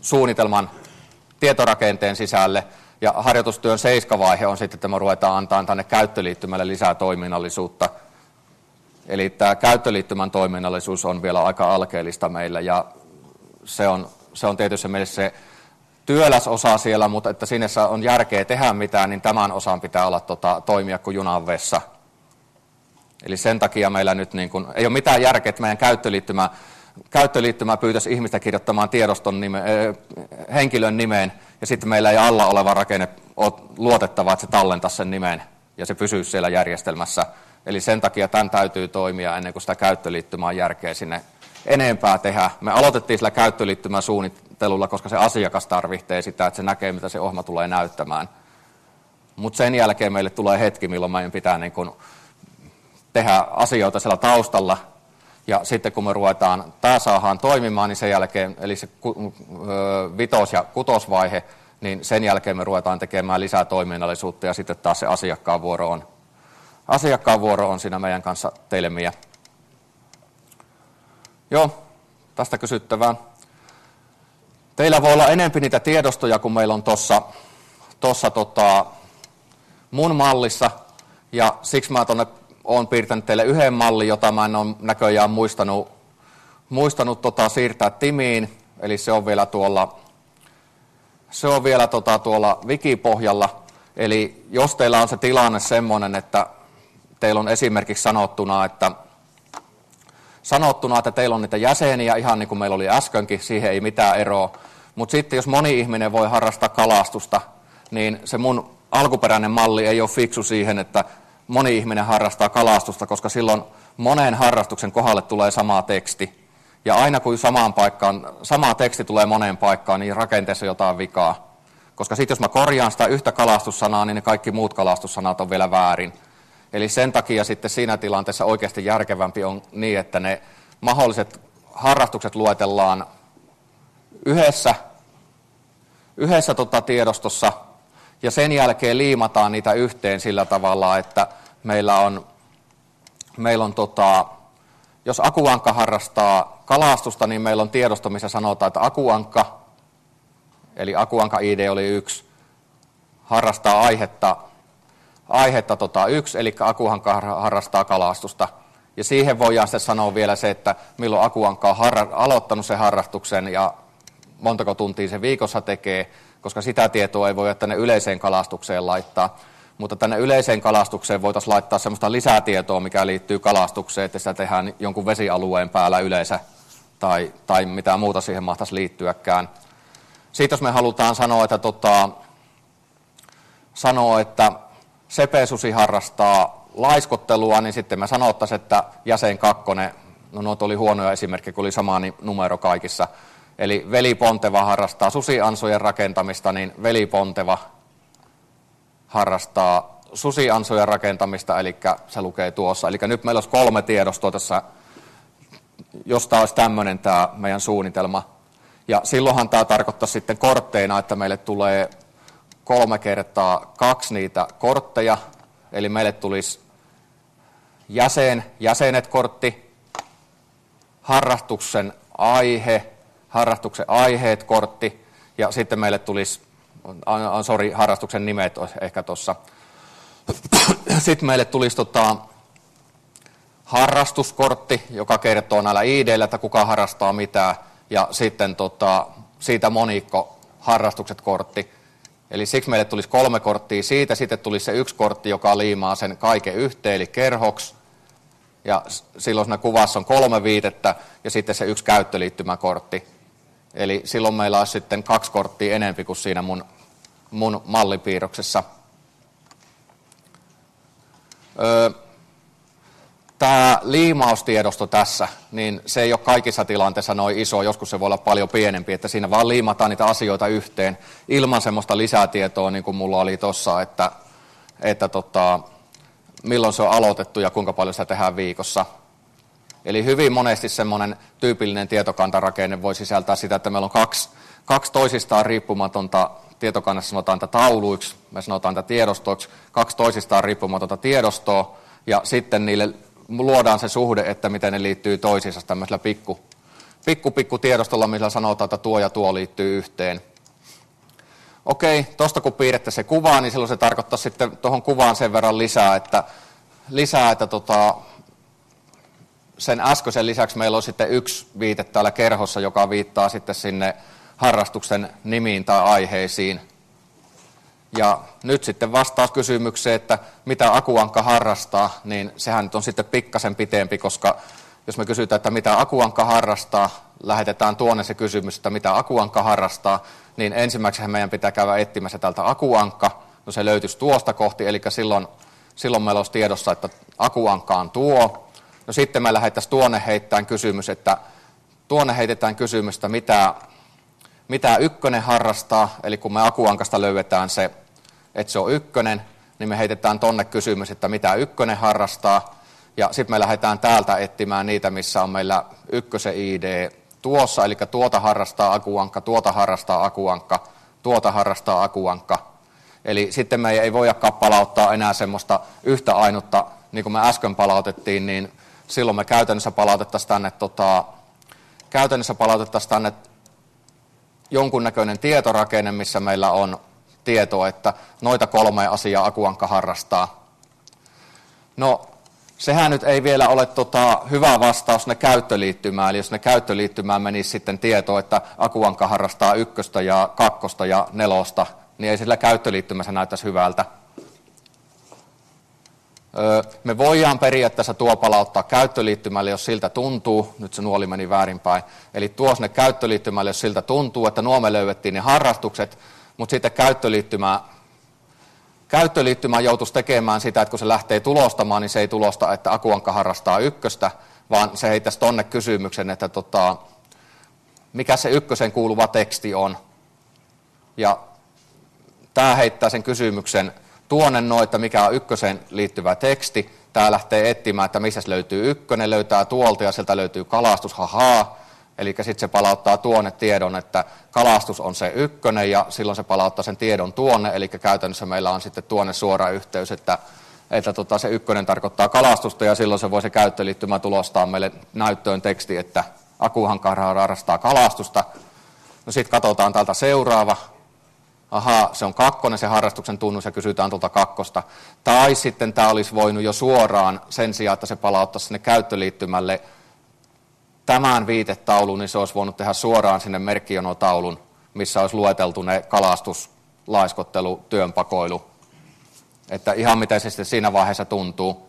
suunnitelman tietorakenteen sisälle. Ja harjoitustyön 7-vaihe on sitten, että me ruvetaan antaa tänne käyttöliittymälle lisää toiminnallisuutta. Eli tämä käyttöliittymän toiminnallisuus on vielä aika alkeellista meillä ja se on tietysti meille se työläs osa siellä, mutta että sinne on järkeä tehdä mitään, niin tämän osan pitää olla toimia kuin junan vessa. Eli sen takia meillä nyt niin kun, ei ole mitään järkeä, että meidän käyttöliittymä pyytäisi ihmistä kirjoittamaan tiedoston henkilön nimeen, ja sitten meillä ei alla oleva rakenne ole luotettava, että se tallentaisi sen nimen, ja se pysyy siellä järjestelmässä. Eli sen takia tämän täytyy toimia ennen kuin sitä käyttöliittymää on järkeä sinne enempää tehdä. Me aloitettiin sillä käyttöliittymän suunnittelulla, koska se asiakas tarvitsee sitä, että se näkee, mitä se ohjelma tulee näyttämään. Mutta sen jälkeen meille tulee hetki, milloin meidän pitää niin kun tehdä asioita siellä taustalla. Ja sitten kun me tämä saadaan toimimaan, niin sen jälkeen, eli se 5. ja 6. vaihe, niin sen jälkeen me ruvetaan tekemään lisää toiminnallisuutta ja sitten taas se asiakkaan vuoro on siinä meidän kanssa telmiä. Joo, tästä kysyttävää. Teillä voi olla enempi niitä tiedostoja kuin meillä on tuossa mun mallissa, ja siksi mä olen piirtänyt teille yhden mallin, jota mä en ole näköjään muistanut siirtää Timiin, eli se on vielä tuolla wikipohjalla. Eli jos teillä on se tilanne semmoinen, että teillä on esimerkiksi sanottuna, että teillä on niitä jäseniä, ihan niin kuin meillä oli äskenkin, siihen ei mitään eroa. Mutta sitten jos moni ihminen voi harrastaa kalastusta, niin se mun alkuperäinen malli ei ole fiksu siihen, että moni ihminen harrastaa kalastusta, koska silloin monen harrastuksen kohdalle tulee sama teksti. Ja aina kun sama teksti tulee moneen paikkaan, niin rakenteessa on jotain vikaa. Koska sitten jos mä korjaan sitä yhtä kalastussanaa, niin ne kaikki muut kalastussanat on vielä väärin. Eli sen takia sitten siinä tilanteessa oikeasti järkevämpi on niin, että ne mahdolliset harrastukset luetellaan yhdessä tiedostossa ja sen jälkeen liimataan niitä yhteen sillä tavalla, että meillä on jos akuankka harrastaa kalastusta, niin meillä on tiedosto, missä sanotaan, että akuankka, eli akuankka ID oli 1, harrastaa aihetta 1, eli akuankka harrastaa kalastusta. Ja siihen voidaan sitten sanoa vielä se, että milloin akuankka on aloittanut sen harrastuksen ja montako tuntia se viikossa tekee, koska sitä tietoa ei voi tänne yleiseen kalastukseen laittaa. Mutta tänne yleiseen kalastukseen voitaisiin laittaa sellaista lisätietoa, mikä liittyy kalastukseen, että sitä tehdään jonkun vesialueen päällä yleensä tai mitä muuta siihen mahtaisi liittyäkään. Sitten jos me halutaan sanoa, että sepesusi harrastaa laiskottelua, niin sitten me sanottaisiin, että jäsen 2, no noita oli huonoja esimerkkejä, kun oli sama numero kaikissa. Eli veli Ponteva harrastaa susiansojen rakentamista, niin veli Ponteva harrastaa susiansojen rakentamista, eli se lukee tuossa. Eli nyt meillä olisi 3 tiedostoa tässä, jos tämä olisi tämmöinen tämä meidän suunnitelma. Ja silloinhan tämä tarkoittaa sitten kortteina, että meille tulee 3 kertaa 2 niitä kortteja, eli meille tulisi jäsenet kortti, harrastuksen aiheet kortti, ja sitten meille tulisi, harrastuksen nimet ehkä tuossa. Sitten meille tulisi harrastuskortti, joka kertoo näillä ID:llä, että kuka harrastaa mitä, ja sitten siitä monikko harrastukset kortti. Eli siksi meille tulisi 3 korttia siitä, sitten tulisi se 1 kortti, joka liimaa sen kaiken yhteen, eli kerhoksi. Ja silloin siinä kuvassa on 3 viitettä ja sitten se 1 käyttöliittymäkortti. Eli silloin meillä olisi sitten 2 korttia enempi kuin siinä mun mallipiirroksessa. Tämä liimaustiedosto tässä, niin se ei ole kaikissa tilanteissa noin iso, joskus se voi olla paljon pienempi, että siinä vaan liimataan niitä asioita yhteen ilman semmoista lisätietoa, niin kuin mulla oli tuossa, että milloin se on aloitettu ja kuinka paljon sitä tehdään viikossa. Eli hyvin monesti semmoinen tyypillinen tietokantarakenne voi sisältää sitä, että meillä on kaksi toisistaan riippumatonta tietokannassa, sanotaan tätä tauluiksi, me sanotaan tätä tiedostoiksi, 2 toisistaan riippumatonta tiedostoa, ja sitten niille luodaan se suhde, että miten ne liittyy toisiinsa tämmöisellä pikku tiedostolla, millä sanotaan, että tuo ja tuo liittyy yhteen. Okei, tuosta kun piirrätte se kuva, niin silloin se tarkoittaa sitten tuohon kuvaan sen verran lisää, että sen äskeisen lisäksi meillä on sitten yksi viite täällä kerhossa, joka viittaa sitten sinne harrastuksen nimiin tai aiheisiin. Ja nyt sitten vastaus kysymykseen, että mitä Akuankka harrastaa, niin sehän nyt on sitten pikkasen pitempi, koska jos me kysytään, että mitä Akuankka harrastaa, lähetetään tuonne se kysymys, että mitä Akuankka harrastaa, niin ensimmäisenä meidän pitää käydä etsimässä täältä Akuankka, no se löytyisi tuosta kohti, eli silloin meillä olisi tiedossa, että Akuankka on tuo. No sitten me lähdettäisiin tuonne heitetään kysymystä, mitä ykkönen harrastaa, eli kun me Akuankasta löydetään se, että se on ykkönen, niin me heitetään tonne kysymys, että mitä ykkönen harrastaa, ja sitten me lähdetään täältä etsimään niitä, missä on meillä ykkösen ID tuossa, eli tuota harrastaa Akuankka, tuota harrastaa Akuankka, tuota harrastaa Akuankka. Eli sitten me ei voidakaan palauttaa enää semmoista yhtä ainutta, niin kuin me äsken palautettiin, niin silloin me käytännössä palautettaisiin tänne jonkunnäköinen tietorakenne, missä meillä on tieto, että noita 3 asiaa Akuankka harrastaa. No, sehän nyt ei vielä ole hyvä vastaus ne käyttöliittymään, eli jos ne käyttöliittymään menisi sitten tieto, että Akuankka harrastaa 1 ja 2 ja 4, niin ei sillä käyttöliittymässä näyttäisi hyvältä. Me voidaan periaatteessa tuo palauttaa käyttöliittymälle, jos siltä tuntuu, nyt se nuoli meni väärinpäin, eli tuo sinne käyttöliittymälle, jos siltä tuntuu, että nuo me löydettiin ne harrastukset, mutta sitten käyttöliittymä joutuisi tekemään sitä, että kun se lähtee tulostamaan, niin se ei tulosta, että Akuankka harrastaa 1, vaan se heittäisi tonne kysymyksen, että mikä se 1 kuuluva teksti on. Ja tämä heittää sen kysymyksen tuonne noin, että mikä on 1 liittyvä teksti. Tämä lähtee etsimään, että missä löytyy 1, löytää tuolta ja sieltä löytyy kalastus, hahaa. Eli sitten se palauttaa tuonne tiedon, että kalastus on se 1, ja silloin se palauttaa sen tiedon tuonne, eli käytännössä meillä on sitten tuonne suora yhteys, että se 1 tarkoittaa kalastusta, ja silloin se voi se käyttöliittymä tulostaa meille näyttöön teksti, että Akuankka harrastaa kalastusta. No sitten katsotaan täältä seuraava. Ahaa, se on 2, se harrastuksen tunnus, ja kysytään tuolta 2. Tai sitten tämä olisi voinut jo suoraan sen sijaan, että se palauttaisi sinne käyttöliittymälle tämän viitetaulun, niin se olisi voinut tehdä suoraan sinne merkkijonotaulun, missä olisi lueteltu ne kalastus, laiskottelu, työnpakoilu. Että ihan miten se sitten siinä vaiheessa tuntuu.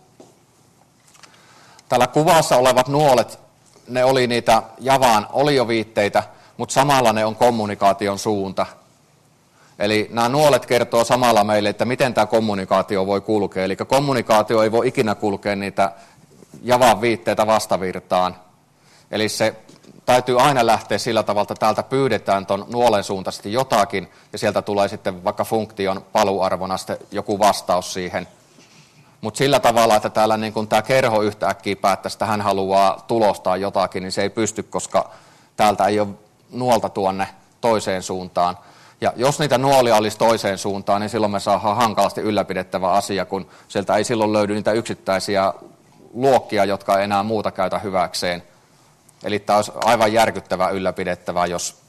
Täällä kuvassa olevat nuolet, ne oli niitä Javaan olioviitteitä, mutta samalla ne on kommunikaation suunta. Eli nämä nuolet kertoo samalla meille, että miten tämä kommunikaatio voi kulkea. Eli kommunikaatio ei voi ikinä kulkea niitä Javan viitteitä vastavirtaan. Eli se täytyy aina lähteä sillä tavalla, että täältä pyydetään tuon nuolen suuntaisesti jotakin, ja sieltä tulee sitten vaikka funktion paluarvona sitten joku vastaus siihen. Mutta sillä tavalla, että täällä niin kun tämä kerho yhtäkkiä päättäisi, että hän haluaa tulostaa jotakin, niin se ei pysty, koska täältä ei ole nuolta tuonne toiseen suuntaan. Ja jos niitä nuolia olisi toiseen suuntaan, niin silloin me saadaan hankalasti ylläpidettävä asia, kun sieltä ei silloin löydy niitä yksittäisiä luokkia, jotka ei enää muuta käytä hyväkseen. Eli tämä olisi aivan järkyttävää ylläpidettävää,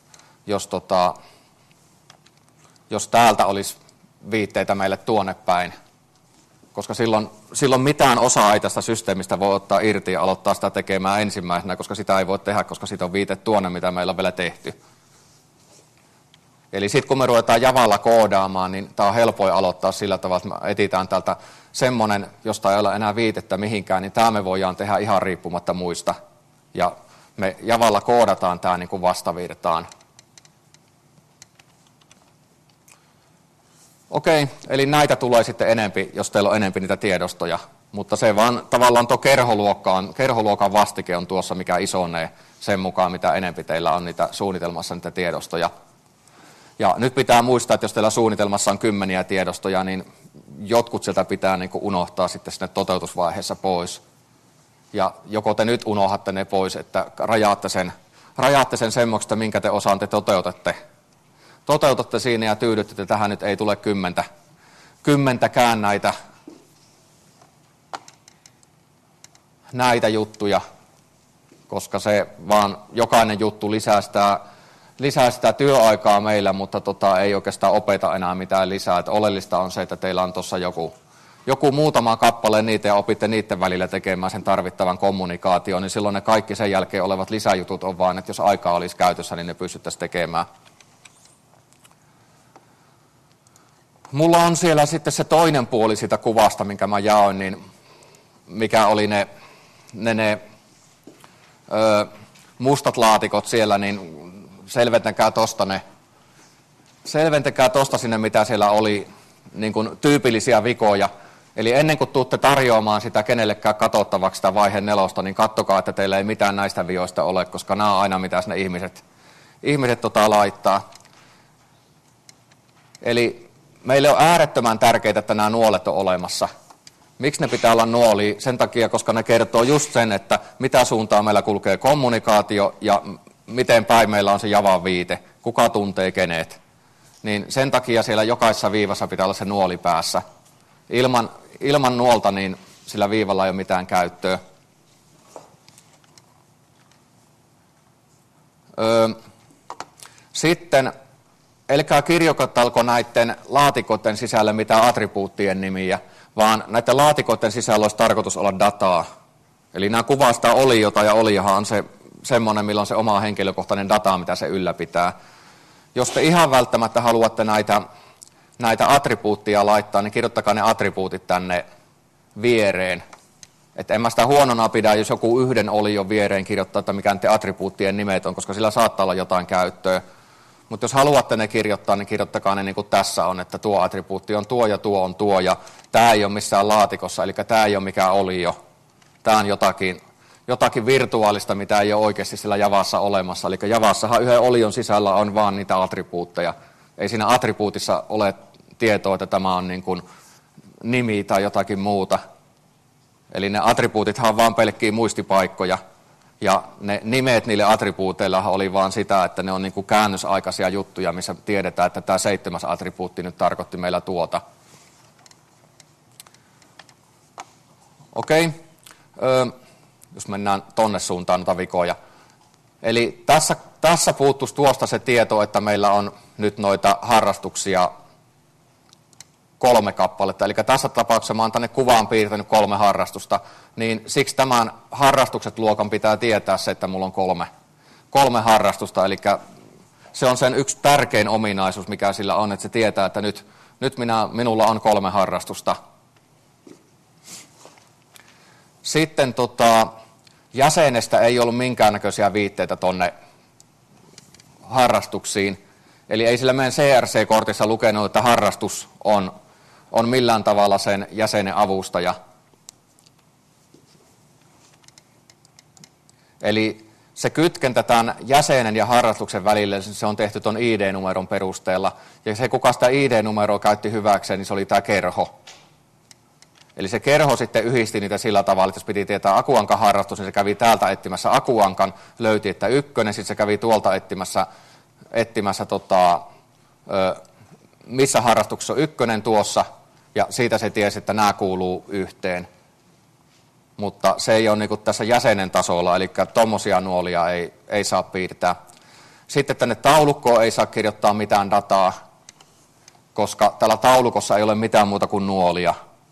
jos täältä olisi viitteitä meille tuonne päin. Koska silloin mitään osaa ei tästä systeemistä voi ottaa irti ja aloittaa sitä tekemään ensimmäisenä, koska sitä ei voi tehdä, koska siitä on viite tuonne, mitä meillä on vielä tehty. Eli sitten kun me ruvetaan Javalla koodaamaan, niin tämä on helpoin aloittaa sillä tavalla, että me etsitään täältä semmoinen, josta ei ole enää viitettä mihinkään, niin tämä me voidaan tehdä ihan riippumatta muista. Ja me Javalla koodataan tämä niin kuin vastavirtaan. Okei, eli näitä tulee sitten enempi, jos teillä on enempi niitä tiedostoja. Mutta se vaan tavallaan tuo kerholuokan vastike on tuossa, mikä isonee sen mukaan, mitä enempi teillä on niitä suunnitelmassa niitä tiedostoja. Ja nyt pitää muistaa, että jos teillä suunnitelmassa on 10 tiedostoja, niin jotkut sieltä pitää niin kuin unohtaa sitten sinne toteutusvaiheessa pois. Ja joko te nyt unohdatte ne pois, että rajaatte sen semmoista, minkä te osaan te toteutatte siinä ja tyydytte, että tähän nyt ei tule kymmentäkään näitä juttuja. koska se vaan jokainen juttu lisää sitä työaikaa meillä, mutta ei oikeastaan opeta enää mitään lisää. Et oleellista on se, että teillä on tuossa joku muutama kappale niitä ja opitte niiden välillä tekemään sen tarvittavan kommunikaation, niin silloin ne kaikki sen jälkeen olevat lisäjutut on vaan, että jos aikaa olisi käytössä, niin ne pystyttäisiin tekemään. Mulla on siellä sitten se toinen puoli siitä kuvasta, minkä mä jaoin, niin mikä oli ne mustat laatikot siellä, niin selventäkää tosta sinne, mitä siellä oli niin kuin tyypillisiä vikoja. Eli ennen kuin tuutte tarjoamaan sitä kenellekään katsottavaksi sitä vaiheen 4, niin katsokaa, että teillä ei mitään näistä vioista ole, koska nämä on aina mitä ne ihmiset laittaa. Eli meille on äärettömän tärkeää, että nämä nuolet on olemassa. Miksi ne pitää olla nuolia? Sen takia, koska ne kertoo just sen, että mitä suuntaan meillä kulkee kommunikaatio ja miten päin meillä on se javan viite, kuka tuntee kenet. Niin sen takia siellä jokaisessa viivassa pitää olla se nuoli päässä. Ilman nuolta niin sillä viivalla ei ole mitään käyttöä. Sitten, älkää kirjoittaako näiden laatikoiden sisällä mitään attribuuttien nimiä, vaan näiden laatikoiden sisällä olisi tarkoitus olla dataa. Eli nämä kuvastaa oliota, ja olijahan on se semmoinen, millä on se oma henkilökohtainen data, mitä se ylläpitää. Jos te ihan välttämättä haluatte näitä attribuuttia laittaa, niin kirjoittakaa ne attribuutit tänne viereen. Että en mä sitä huonona pidä, jos joku yhden olion viereen kirjoittaa, että mikä ne attribuuttien nimet on, koska sillä saattaa olla jotain käyttöä. Mutta jos haluatte ne kirjoittaa, niin kirjoittakaa ne niin kuin tässä on, että tuo attribuutti on tuo ja tuo on tuo, ja tämä ei ole missään laatikossa, eli tämä ei ole mikään olio. Tämä on jotakin virtuaalista, mitä ei ole oikeasti sillä Javassa olemassa. Eli Javassahan yhden olion sisällä on vaan niitä attribuutteja. Ei siinä attribuutissa ole tietoa, että tämä on niin kuin nimi tai jotakin muuta. Eli ne attribuutithan on vaan pelkkiä muistipaikkoja. Ja ne nimet niille attribuuteillahan oli vaan sitä, että ne on niin kuin käännösaikaisia juttuja, missä tiedetään, että tämä 7. attribuutti nyt tarkoitti meillä tuota. Okei. Jos mennään tonne suuntaan noita vikoja. Eli tässä puuttuisi tuosta se tieto, että meillä on nyt noita harrastuksia 3 kappaletta. Eli tässä tapauksessa mä oon tänne kuvaan piirtänyt 3 harrastusta, niin siksi tämän harrastukset luokan pitää tietää se, että mulla on 3 harrastusta. Eli se on sen yksi tärkein ominaisuus, mikä sillä on, että se tietää, että nyt minulla on 3 harrastusta. Sitten jäsenestä ei ollut minkäännäköisiä viitteitä tonne harrastuksiin. Eli ei sillä meidän CRC-kortissa lukenut, että harrastus on millään tavalla sen jäsenen avustaja. Eli se kytkentä tämän jäsenen ja harrastuksen välillä, se on tehty tuon ID-numeron perusteella. Ja se, kuka sitä ID-numeroa käytti hyväkseen, niin se oli tämä kerho. Eli se kerho sitten yhdisti niitä sillä tavalla, että jos piti tietää Akuankan harrastus, niin se kävi täältä etsimässä Akuankan, löyti, että 1, sitten se kävi tuolta etsimässä missä harrastuksessa on 1 tuossa, ja siitä se tiesi, että nämä kuuluu yhteen. Mutta se ei ole niin kuin tässä jäsenen tasolla, eli tuommoisia nuolia ei saa piirtää. Sitten tänne taulukkoon ei saa kirjoittaa mitään dataa, koska tällä taulukossa ei ole mitään muuta kuin nuolia.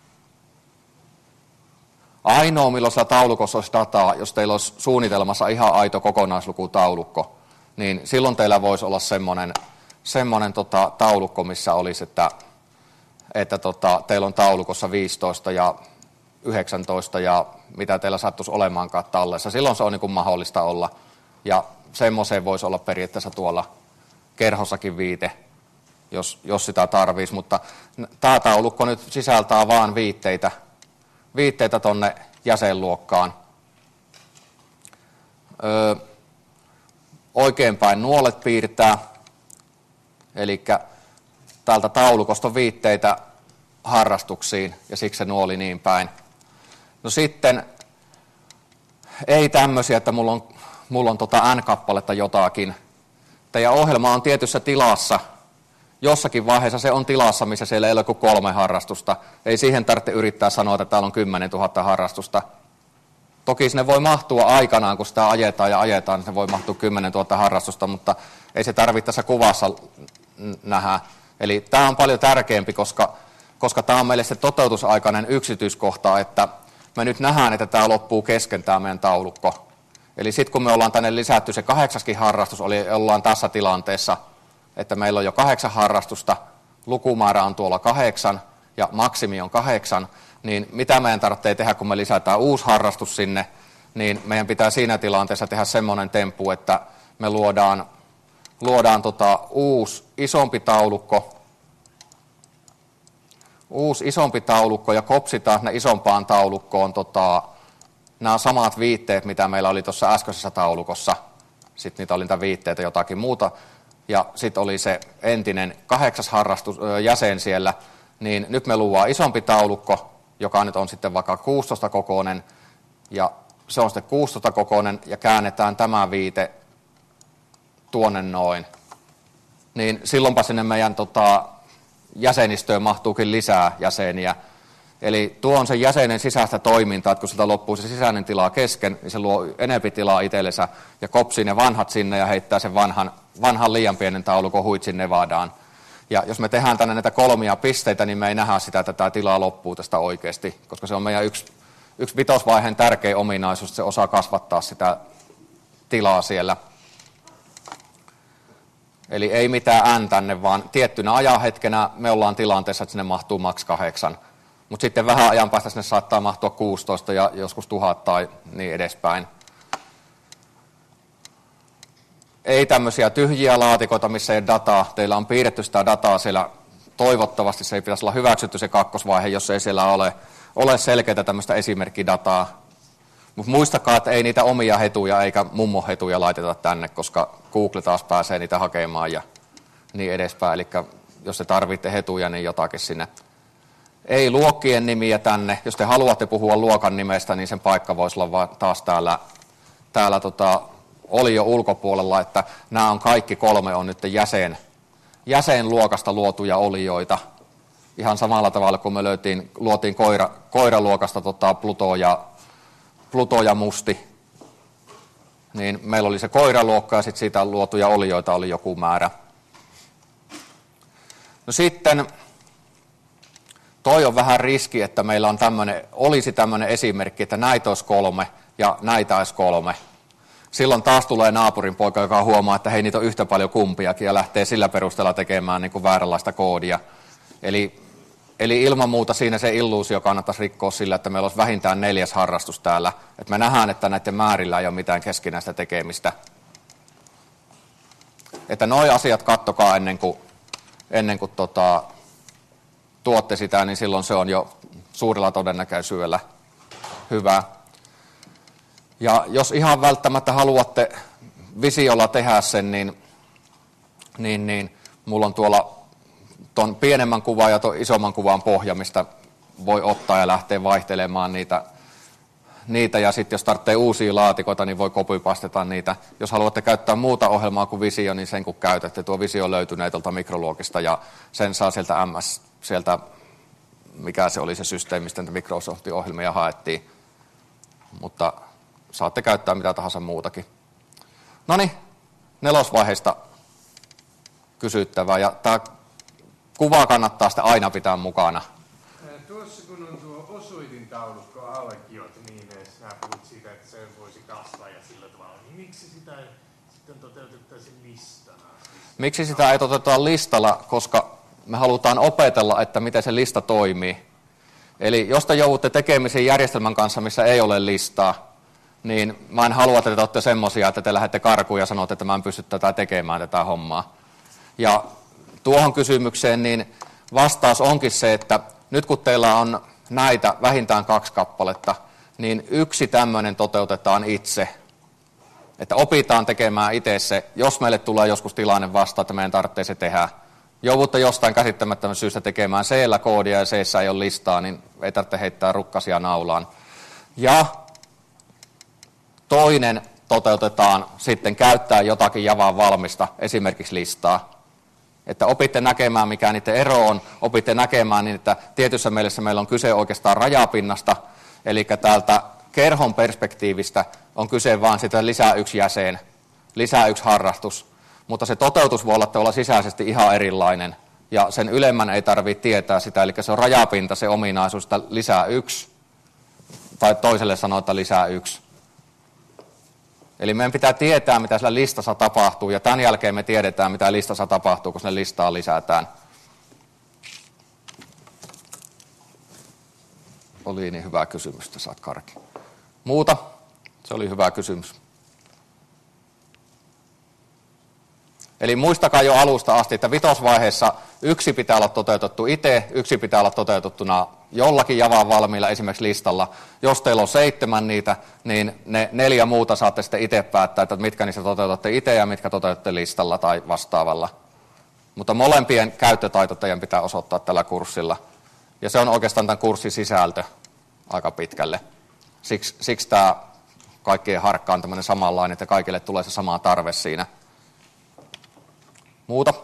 Ainoa, milloin sillä taulukossa olisi dataa, jos teillä olisi suunnitelmassa ihan aito kokonaislukutaulukko, niin silloin teillä voisi olla semmoinen taulukko, missä olisi, että teillä on taulukossa 15 ja 19 ja mitä teillä sattuisi olemaankaan tallessa. Silloin se on niin kuin mahdollista olla. Ja semmoiseen voisi olla periaatteessa tuolla kerhossakin viite, jos sitä tarvitsisi. Mutta tämä taulukko nyt sisältää vaan viitteitä tonne jäsenluokkaan. Oikeinpäin nuolet piirtää, eli täältä taulukosta on viitteitä harrastuksiin, ja siksi se nuoli niin päin. No sitten ei tämmöisiä, että mulla on N-kappaletta jotakin. Teidän ohjelma on tietyssä tilassa. Jossakin vaiheessa se on tilassa, missä siellä ei ole kuin 3 harrastusta. Ei siihen tarvitse yrittää sanoa, että täällä on 10 000 harrastusta. Toki sinne voi mahtua aikanaan, kun sitä ajetaan ja ajetaan, niin se voi mahtua 10 000 harrastusta, mutta ei se tarvitse tässä kuvassa nähdä. Eli tämä on paljon tärkeämpi, koska tämä on meille se toteutusaikainen yksityiskohta, että me nyt nähdään, että tämä loppuu kesken tämä meidän taulukko. Eli sitten kun me ollaan tänne lisätty se 8. harrastus, ollaan tässä tilanteessa, että meillä on jo 8 harrastusta, lukumäärä on tuolla 8 ja maksimi on 8, niin mitä meidän tarvitsee tehdä, kun me lisätään uusi harrastus sinne, niin meidän pitää siinä tilanteessa tehdä semmoinen temppu, että me luodaan uusi isompi taulukko ja kopsitaan ne isompaan taulukkoon nämä samat viitteet, mitä meillä oli tuossa äskeisessä taulukossa. Sitten niitä oli niitä viitteitä jotakin muuta. Ja sitten oli se entinen 8. jäsen siellä. Niin nyt me luodaan isompi taulukko, joka nyt on sitten vaikka 16-kokoinen. Ja se on sitten 16-kokoinen ja käännetään tämä viite tuonne noin. Niin silloinpa sinne meidän jäsenistöön mahtuukin lisää jäseniä. Eli tuo on se jäsenen sisäistä toimintaa, että kun siltä loppuu se sisäinen tila kesken, niin se luo enempi tilaa itsellensä ja kopsii ne vanhat sinne ja heittää sen vanhan liian pienen taulukon huitsin Nevadaan. Ja jos me tehdään tänne näitä 3 pisteitä, niin me ei nähdä sitä, että tämä tila loppuu tästä oikeasti, koska se on meidän yksi vitosvaiheen tärkeä ominaisuus, että se osaa kasvattaa sitä tilaa siellä. Eli ei mitään N tänne, vaan tiettynä ajanhetkenä me ollaan tilanteessa, että sinne mahtuu maks 8. Mutta sitten vähän ajan päästä sinne saattaa mahtua 16 ja joskus 1000 tai niin edespäin. Ei tämmöisiä tyhjiä laatikoita, missä ei ole dataa. Teillä on piirretty sitä dataa siellä. Toivottavasti se ei pitäisi olla hyväksytty se kakkosvaihe, jos ei siellä ole selkeää tämmöistä esimerkkidataa. Mutta muistakaa, että ei niitä omia hetuja eikä mummon hetuja laiteta tänne, koska Google taas pääsee niitä hakemaan ja niin edespäin. Eli jos te tarvitte hetuja, niin jotakin sinne. Ei luokkien nimiä tänne. Jos te haluatte puhua luokan nimestä, niin sen paikka voisi olla taas täällä oli jo ulkopuolella, että nämä on kaikki 3 on nyt jäsenluokasta luotuja olioita. Ihan samalla tavalla kuin me luotiin koiraluokasta Pluto ja Musti. Niin meillä oli se koiraluokka ja sitten siitä luotuja olioita oli joku määrä. No sitten toi on vähän riski, että meillä on olisi tämmöinen esimerkki, että näitä olisi 3 ja näitä olisi 3. Silloin taas tulee naapurin poika, joka huomaa, että hei, niitä on yhtä paljon kumpiakin ja lähtee sillä perusteella tekemään niin kuin vääränlaista koodia. Eli ilman muuta siinä se illuusio kannattaisi rikkoa sillä, että meillä olisi vähintään 4. harrastus täällä. Että me nähdään, että näiden määrillä ei ole mitään keskinäistä tekemistä. Että noi asiat kattokaa ennen kuin tuotte sitä, niin silloin se on jo suurella todennäköisyydellä hyvä. Ja jos ihan välttämättä haluatte visiolla tehdä sen, niin mulla on tuolla tuon pienemmän kuvan ja tuon isomman kuvan pohja, mistä voi ottaa ja lähteä vaihtelemaan niitä. Ja sitten jos tarvitsee uusia laatikoita, niin voi copypasteta niitä. Jos haluatte käyttää muuta ohjelmaa kuin Visio, niin sen kun käytätte. Tuo Visio löytynee tuolta mikroluokista ja sen saa sieltä mikä se oli se systeemi, mistä Microsoftin ohjelmia haettiin. Mutta saatte käyttää mitä tahansa muutakin. Noniin, 4. vaiheesta kysyttävää. Ja tämä kuva kannattaa sitä aina pitää mukana. Tuossa kun on tuo osoitintaulukko alkiot, niin sinä puhut siitä, että se voisi kasvaa ja sillä tavalla. Niin miksi sitä ei sitten toteutettaisiin listana? Miksi sitä ei toteuteta listalla? Koska me halutaan opetella, että miten se lista toimii. Eli jos te joudutte tekemisiin järjestelmän kanssa, missä ei ole listaa, niin mä en halua, että te olette semmoisia, että te lähdette karkuun ja sanotte, että mä en pysty tekemään tätä hommaa. Ja tuohon kysymykseen niin vastaus onkin se, että nyt kun teillä on näitä vähintään 2 kappaletta, niin yksi tämmöinen toteutetaan itse. Että opitaan tekemään itse se, jos meille tulee joskus tilanne vastaan, että meidän tarvitsee se tehdä. Joudutte jostain käsittämättömän syystä tekemään C-llä koodia ja C-ssä ei ole listaa, niin ei tarvitse heittää rukkasia naulaan. Ja toinen toteutetaan sitten käyttää jotakin Javan valmista, esimerkiksi listaa. Että opitte näkemään, mikä niiden ero on, opitte näkemään niin, että tietyssä mielessä meillä on kyse oikeastaan rajapinnasta, eli täältä kerhon perspektiivistä on kyse vaan sitä lisää yksi jäsen, lisää yksi harrastus, mutta se toteutus voi olla tavallaan sisäisesti ihan erilainen, ja sen ylemmän ei tarvitse tietää sitä, eli se on rajapinta, se ominaisuus, että lisää yksi, tai toiselle sanoo, että lisää yksi. Eli meidän pitää tietää, mitä sillä listassa tapahtuu, ja tämän jälkeen me tiedetään, mitä listassa tapahtuu, kun sinne listaa lisätään. Oli niin hyvä kysymys, että saat karki. Muuta? Se oli hyvä kysymys. Eli muistakaa jo alusta asti, että vitosvaiheessa yksi pitää olla toteutettu itse, yksi pitää olla toteutettuna jollakin Javan valmiilla, esimerkiksi listalla. Jos teillä on 7 niitä, niin ne 4 muuta saatte sitten itse päättää, että mitkä niistä toteutatte itse ja mitkä toteutatte listalla tai vastaavalla. Mutta molempien käyttötaito teidän pitää osoittaa tällä kurssilla. Ja se on oikeastaan tämän kurssin sisältö aika pitkälle. Siksi tämä kaikkien harkka on tämmöinen samanlainen, että kaikille tulee se sama tarve siinä. Muuta?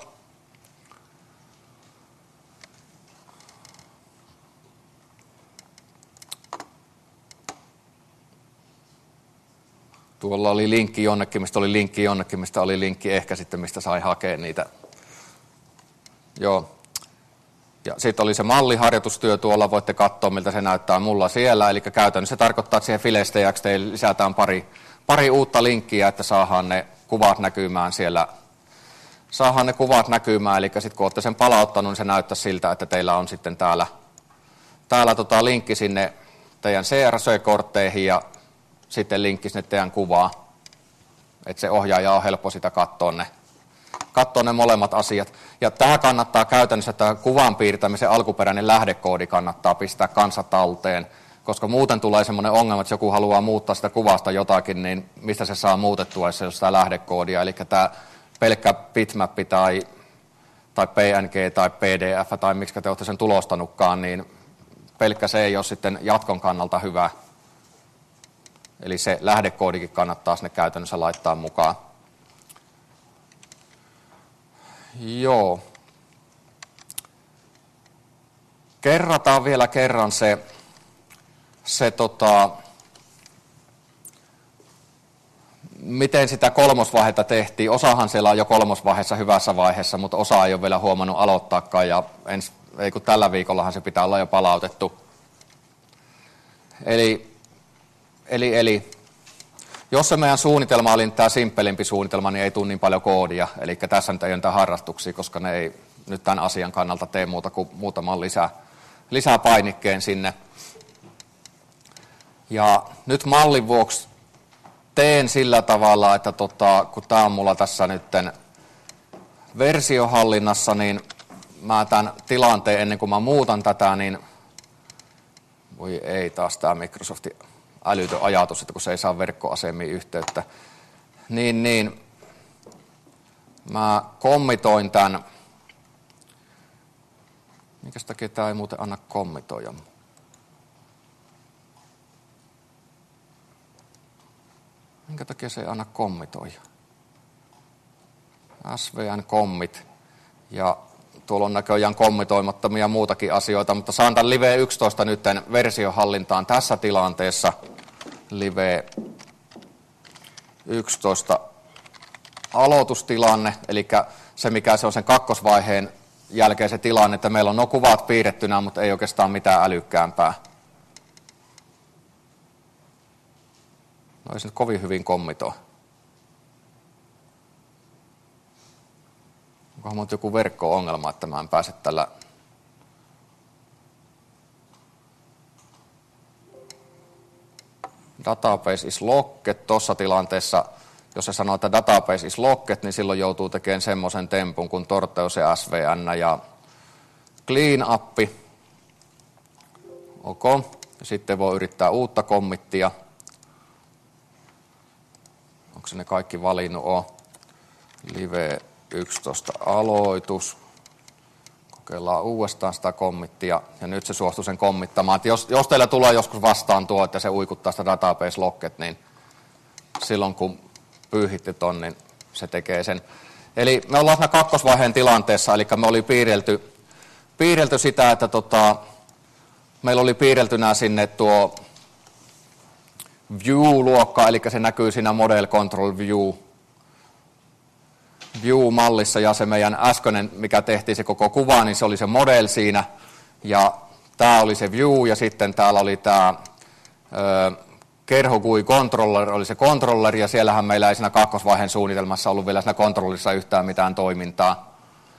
Tuolla oli linkki jonnekin, mistä oli linkki jonnekin, mistä oli linkki ehkä sitten, mistä sai hakea niitä. Joo. Ja sitten oli se malliharjoitustyö tuolla, voitte katsoa miltä se näyttää mulla siellä. Eli käytännössä se tarkoittaa, että siihen filesteijäksi teille lisätään pari uutta linkkiä, että saadaan ne kuvat näkymään siellä. Saadaan ne kuvat näkymään, eli sitten kun olette sen palauttanut, niin se näyttää siltä, että teillä on sitten täällä linkki sinne teidän CRC-kortteihin ja sitten linkki sinne teidän kuvaan. Että se ohjaaja on helppo sitä katsoa ne molemmat asiat. Ja tämä kannattaa käytännössä, että kuvan piirtämisen alkuperäinen lähdekoodi kannattaa pistää kanssa talteen, koska muuten tulee semmoinen ongelma, että joku haluaa muuttaa sitä kuvasta jotakin, niin mistä se saa muutettua, jos se on sitä lähdekoodia. Eli tämä pelkkä bitmap tai PNG tai PDF tai miksi te olette sen tulostanutkaan, niin pelkkä se ei ole sitten jatkon kannalta hyvä. Eli se lähdekoodikin kannattaa sinne käytännössä laittaa mukaan. Joo. Kerrataan vielä kerran miten sitä kolmosvaihetta tehtiin. Osahan siellä on jo kolmosvaiheessa hyvässä vaiheessa, mutta osa ei ole vielä huomannut aloittaakaan. Ja kun tällä viikollahan se pitää olla jo palautettu. Eli jos se meidän suunnitelma oli tämä simppelimpi suunnitelma, niin ei tule niin paljon koodia. Eli tässä nyt ei ole harrastuksia, koska ne ei nyt tämän asian kannalta tee muuta kuin muutaman lisää painikkeen sinne. Ja nyt mallin vuoksi teen sillä tavalla, että kun tämä on mulla tässä nyt versiohallinnassa, niin mä tämän tilanteen ennen kuin mä muutan tätä, niin voi ei taas tämä Microsoftin älytön ajatus, että kun se ei saa verkkoasemiin yhteyttä, niin mä kommitoin tämän. Minkäs takia tämä ei muuten anna kommitoida? Minkä takia se ei anna kommitoida? SVN commit. Ja tuolla on näköjään kommitoimattomia muutakin asioita, mutta saan tämän Live 11 nyt versiohallintaan tässä tilanteessa. Live 11 aloitustilanne, eli se mikä se on sen kakkosvaiheen jälkeen se tilanne, että meillä on nuo kuvat piirrettynä, mutta ei oikeastaan mitään älykkäämpää. No ei se nyt kovin hyvin kommitoi. Onkohan minulla joku verkko-ongelma, että mä en pääse tällä. Database is locked. Tuossa tilanteessa, jos se sanoo, että database is locked, niin silloin joutuu tekemään semmoisen tempun kuin Torteus ja SVN ja clean up. Ok. Ja sitten voi yrittää uutta kommittia. Onko se ne kaikki valinnut? Live 11 aloitus. Kokeillaan uudestaan sitä kommittia. Ja nyt se suostui sen kommittamaan. Että jos teillä tulee joskus vastaan tuo, että se uikuttaa sitä database locket, niin silloin kun pyyhitte ton, niin se tekee sen. Eli me ollaan siinä kakkosvaiheen tilanteessa, eli me oli piirrelty sitä, että meillä oli piirreltynä sinne tuo View-luokka, eli se näkyy siinä Model Control View-mallissa, ja se meidän äskeinen, mikä tehtiin se koko kuva, niin se oli se model siinä, ja tämä oli se View, ja sitten täällä oli tämä Kerho GUI Controller, oli se controller, ja siellähän meillä ei siinä kakkosvaiheen suunnitelmassa ollut vielä siinä controllerissa yhtään mitään toimintaa.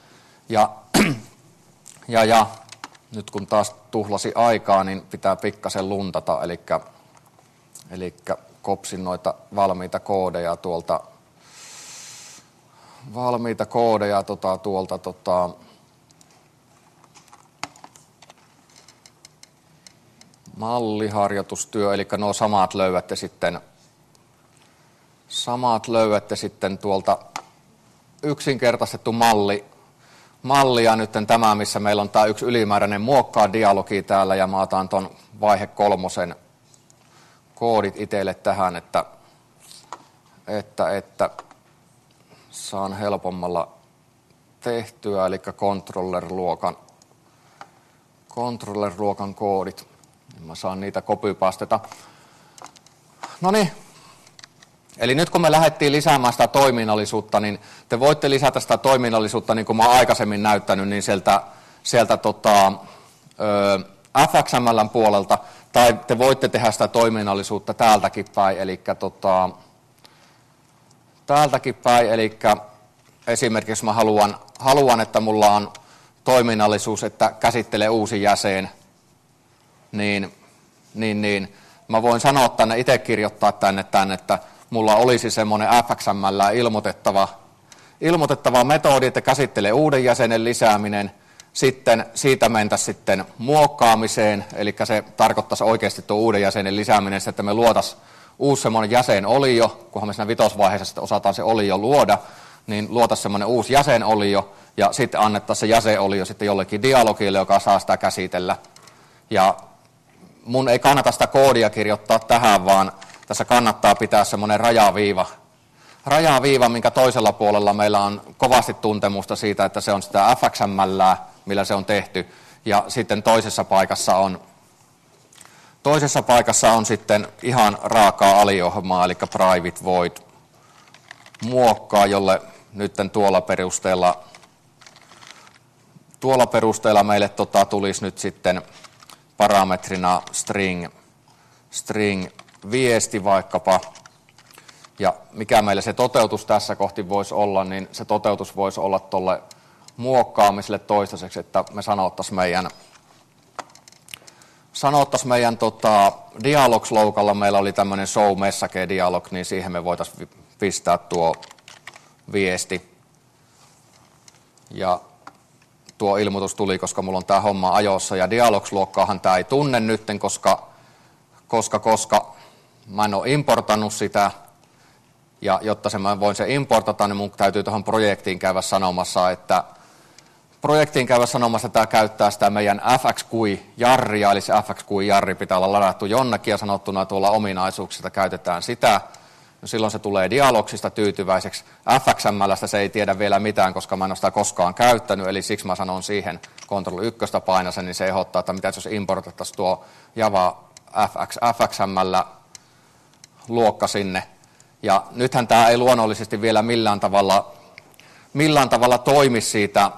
Ja nyt kun taas tuhlasi aikaa, niin pitää pikkasen luntata, eli kopsin noita valmiita koodeja tuolta malliharjoitustyö, eli nuo samat löydätte sitten tuolta yksinkertaistettu malli ja nyt tämä, missä meillä on tämä yksi ylimääräinen muokkaa dialogi täällä, ja mä otan ton vaihe 3 koodit itselle tähän, että saan helpommalla tehtyä, eli controller-luokan koodit. Mä saan niitä copypasteta. Noniin. Eli nyt kun me lähdettiin lisäämään sitä toiminnallisuutta, niin te voitte lisätä sitä toiminnallisuutta, niin kuin mä oon aikaisemmin näyttänyt, niin sieltä FXML:n puolelta, tai te voitte tehdä sitä toiminnallisuutta täältäkin päin, eli esimerkiksi jos mä haluan, että mulla on toiminnallisuus, että käsittelee uusi jäsen, niin mä voin sanoa tänne, itse kirjoittaa tänne, että mulla olisi semmoinen FXML ilmoitettava metodi, että käsittelee uuden jäsenen lisääminen, sitten siitä mentäisiin sitten muokkaamiseen, eli se tarkoittaisi oikeasti tuo uuden jäsenen lisääminen, että me luotaisiin uusi semmoinen jäsenolio, kunhan me siinä vitosvaiheessa sitten osataan se olio luoda, niin luotaisiin semmoinen uusi jäsenolio, ja sitten annettaisiin se jäsenolio sitten jollekin dialogille, joka saa sitä käsitellä. Ja mun ei kannata sitä koodia kirjoittaa tähän, vaan tässä kannattaa pitää semmoinen rajaviiva, minkä toisella puolella meillä on kovasti tuntemusta siitä, että se on sitä FXML:ää, millä se on tehty, ja sitten toisessa paikassa on sitten ihan raakaa aliohjelmaa, eli private void muokkaa, jolle nyt tuolla perusteella meille tulisi nyt sitten parametrina string viesti vaikkapa, ja mikä meillä se toteutus tässä kohti voisi olla, niin se toteutus voisi olla tuolle muokkaamiselle toistaiseksi, että me sanottaisiin meidän dialogs-loukalla, meillä oli tämmöinen show message dialog, niin siihen me voitaisiin pistää tuo viesti, ja tuo ilmoitus tuli, koska mulla on tämä homma ajossa, ja dialogs-luokkaahan tämä ei tunne nytten, koska mä en ole importannut sitä, ja jotta mä voin se importata, niin mun täytyy tuohon projektiin käydä sanomassa, että tämä käyttää sitä meidän FXQI-jarria, eli se FXQI-jarri pitää olla ladattu jonnekin, ja sanottuna tuolla ominaisuuksista käytetään sitä. No silloin se tulee dialogsista tyytyväiseksi. FXML:stä se ei tiedä vielä mitään, koska mä en ole sitä koskaan käyttänyt, eli siksi mä sanon siihen Ctrl+1 painasen, niin se ehdottaa, että mitä jos importattaisiin tuo Java FXML-luokka sinne. Ja nythän tämä ei luonnollisesti vielä millään tavalla toimi siitä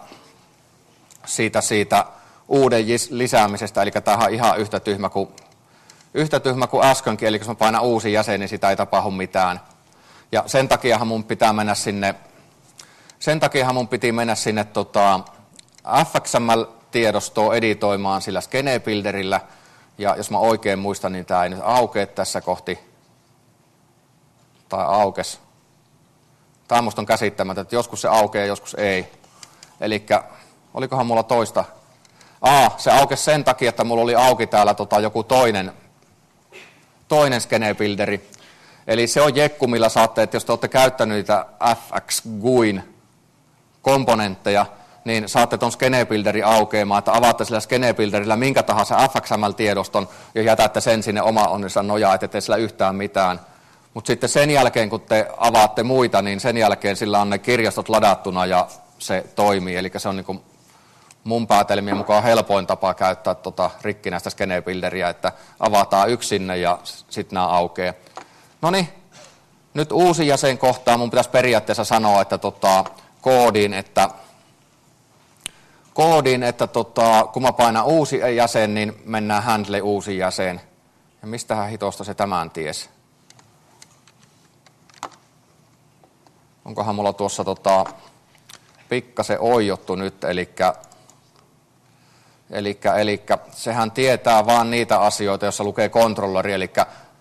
uuden lisäämisestä, eli tämä on ihan yhtä tyhmä kuin äskenkin, eli jos mä painan uusi jäsen, niin sitä ei tapahdu mitään. Ja sen takiahan mun piti mennä sinne FXML-tiedostoa editoimaan sillä Skenebuilderillä, ja jos mä oikein muistan, niin tämä ei nyt aukea tässä kohti, tai aukes. Tämä musta on käsittämätöntä, että joskus se aukeaa, joskus ei. Eli olikohan mulla toista? Se aukesi sen takia, että mulla oli auki täällä joku toinen Skenebuilderi. Eli se on jekku, millä saatte, että jos te olette käyttänyt niitä FXGUIn komponentteja, niin saatte tuon Skenebuilderin aukeamaan, että avaatte sillä Skenebuilderillä minkä tahansa FXML-tiedoston ja jätätte sen sinne oma onnissa nojaa, ettei sillä yhtään mitään. Mutta sitten sen jälkeen, kun te avaatte muita, niin sen jälkeen sillä on ne kirjastot ladattuna ja se toimii. Eli se on niin kuin mun päätelmien mukaan helpoin tapa käyttää rikkinäistä skenebuilderia, että avataan yksi sinne ja sitten nämä aukeaa. Noniin, nyt uusi jäsen kohtaa mun pitäisi periaatteessa sanoa, että koodiin, että kun mä painan uusi jäsen, niin mennään handle uusi jäsen. Ja mistähän hitosta se tämän ties? Onkohan mulla tuossa pikkasen oijottu nyt, eli sehän tietää vaan niitä asioita, joissa lukee controlleri, eli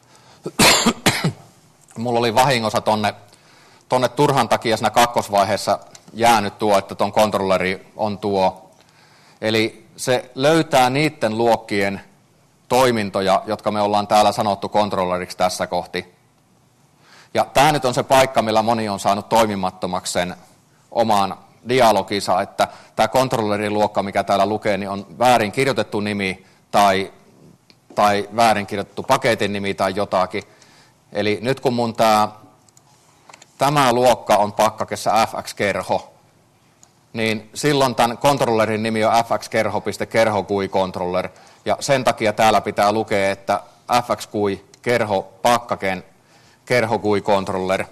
mulla oli vahingossa tonne turhan takia siinä kakkosvaiheessa jäänyt tuo, että ton controlleri on tuo. Eli se löytää niiden luokkien toimintoja, jotka me ollaan täällä sanottu controlleriksi tässä kohti. Ja tämä nyt on se paikka, millä moni on saanut toimimattomaksi sen oman dialoginsa, että tämä controllerin luokka, mikä täällä lukee, niin on väärin kirjoitettu nimi tai väärin kirjoitettu paketin nimi tai jotakin. Eli nyt kun mun tämä luokka on pakkakessa fx-kerho, niin silloin tämän controllerin nimi on fx-kerho.kerho-GUI-controller, ja sen takia täällä pitää lukea, että fx-GUI kerho pakkaken kerho GUI-controller.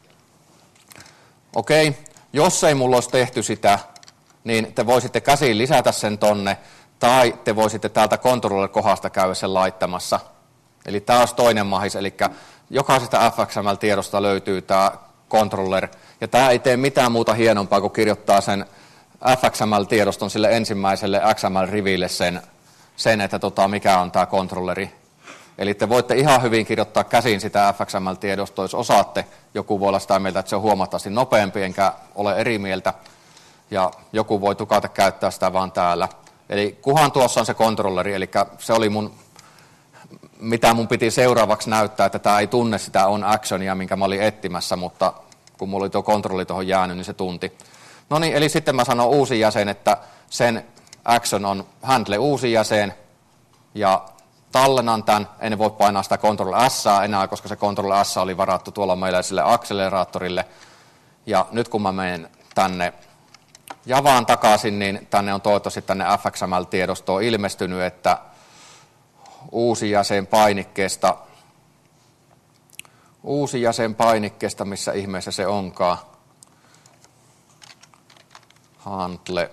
Okei, jos ei mulla olisi tehty sitä, niin te voisitte käsiin lisätä sen tonne, tai te voisitte täältä controller-kohdasta käydä sen laittamassa. Eli tämä olisi toinen mahis, eli jokaisesta FXML-tiedosta löytyy tämä controller, ja tämä ei tee mitään muuta hienompaa kuin kirjoittaa sen FXML-tiedoston sille ensimmäiselle XML-riville sen että mikä on tämä controlleri. Eli te voitte ihan hyvin kirjoittaa käsin sitä FXML-tiedostoa, jos osaatte. Joku voi olla sitä mieltä, että se on huomattavasti nopeampi, enkä ole eri mieltä. Ja joku voi tukata käyttää sitä vaan täällä. Eli kuhan tuossa on se controlleri, eli se oli mitä mun piti seuraavaksi näyttää, että tämä ei tunne sitä on actionia, minkä mä olin etsimässä, mutta kun mulla oli tuo kontrolli tuohon jäänyt, niin se tunti. No niin, eli sitten mä sanon uusi jäsen, että sen action on handle uusi jäsen, ja tallennan tämän, en voi painaa sitä Ctrl S enää, koska se Ctrl S oli varattu tuolla meille sille akseleraattorille. Ja nyt kun mä menen tänne Javaan takaisin, niin tänne on toivottavasti tänne FXML-tiedostoon ilmestynyt, että uusi jäsen painikkeesta, missä ihmeessä se onkaan, handle,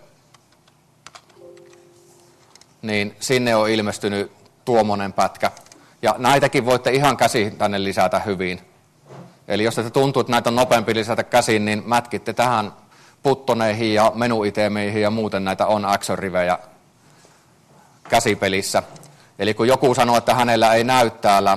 niin sinne on ilmestynyt tuommoinen pätkä. Ja näitäkin voitte ihan käsin tänne lisätä hyvin. Eli jos te tuntuu, että näitä on nopeampi lisätä käsin, niin mätkitte tähän buttoneihin ja menuitemeihin ja muuten näitä on action-rivejä käsipelissä. Eli kun joku sanoo, että hänellä ei näy täällä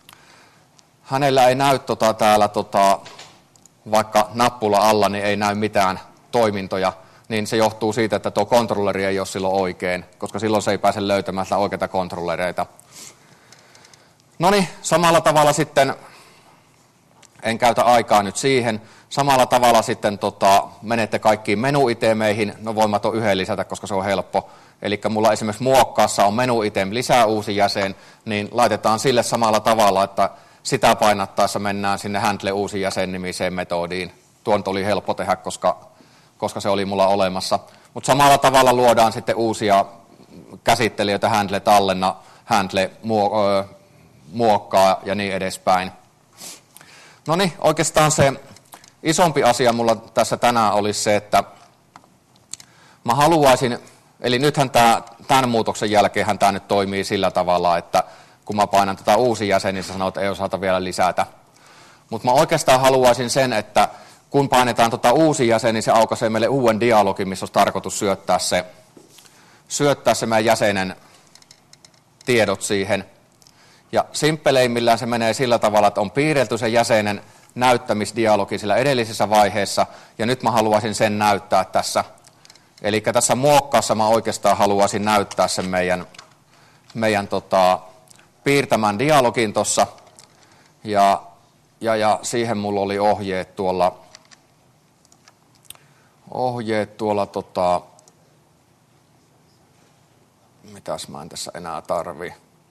vaikka nappula alla, niin ei näy mitään toimintoja, niin se johtuu siitä, että tuo kontrolleri ei ole silloin oikein, koska silloin se ei pääse löytämään sitä oikeita kontrollereita. Noniin, samalla tavalla sitten, en käytä aikaa nyt siihen, samalla tavalla sitten menette kaikkiin menuitemeihin, no voimat on yhden lisätä, koska se on helppo. Eli mulla esimerkiksi muokkaassa on menuitem lisää uusi jäsen, niin laitetaan sille samalla tavalla, että sitä painattaessa mennään sinne handle uusi jäsen nimiseen metodiin. Tuon oli helppo tehdä, koska se oli mulla olemassa. Mutta samalla tavalla luodaan sitten uusia käsittelijöitä, handle tallenna, handle muokkaa ja niin edespäin. No niin, oikeastaan se isompi asia mulla tässä tänään olisi se, että mä haluaisin, eli nythän tämän muutoksen jälkeen tämä nyt toimii sillä tavalla, että kun mä painan tätä uusi jäsen, niin se sanoo, että ei osata vielä lisätä. Mutta mä oikeastaan haluaisin sen, että kun painetaan uusi jäsen, niin se aukaisee meille uuden dialogin, missä olisi tarkoitus syöttää se meidän jäsenen tiedot siihen. Ja simppeleimmillään se menee sillä tavalla, että on piirretty se jäsenen näyttämisdialogi sillä edellisessä vaiheessa, ja nyt mä haluaisin sen näyttää tässä. Eli tässä muokkaassa mä oikeastaan haluaisin näyttää sen meidän piirtämän dialogin tuossa, ja siihen mulla oli ohjeet tuolla mitäs mä en tässä enää tarvii.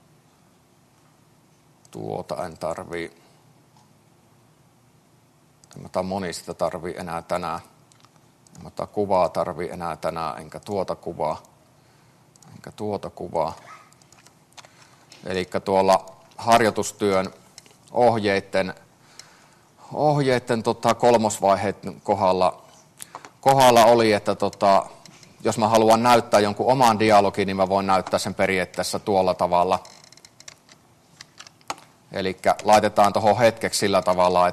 Tuota en tarvii. En mä monista tarvii enää tänään. Mutta kuvaa tarvii enää tänään, enkä tuota kuvaa. Eli tuolla harjoitustyön ohjeiden kolmosvaiheiden kohdalla oli, että jos mä haluan näyttää jonkun oman dialogin, niin mä voin näyttää sen periaatteessa tuolla tavalla. Eli laitetaan tuohon hetkeksi sillä tavalla,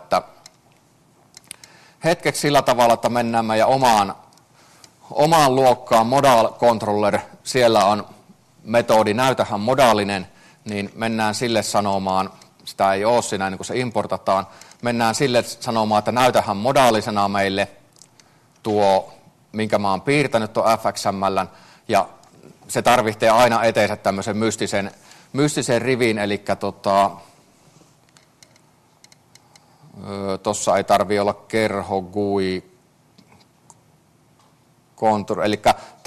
että mennään meidän omaan luokkaan modal controller. Siellä on metodi näytähän modaalinen, niin mennään sille sanomaan, sitä ei ole siinä, niin kun se importataan, mennään sille sanomaan, että näytähän modaalisena meille tuo, minkä mä oon piirtänyt tuon FXML, ja se tarvitsee aina eteensä tämmöisen mystisen rivin, eli tuossa ei tarvitse olla kerho, GUI, contour, eli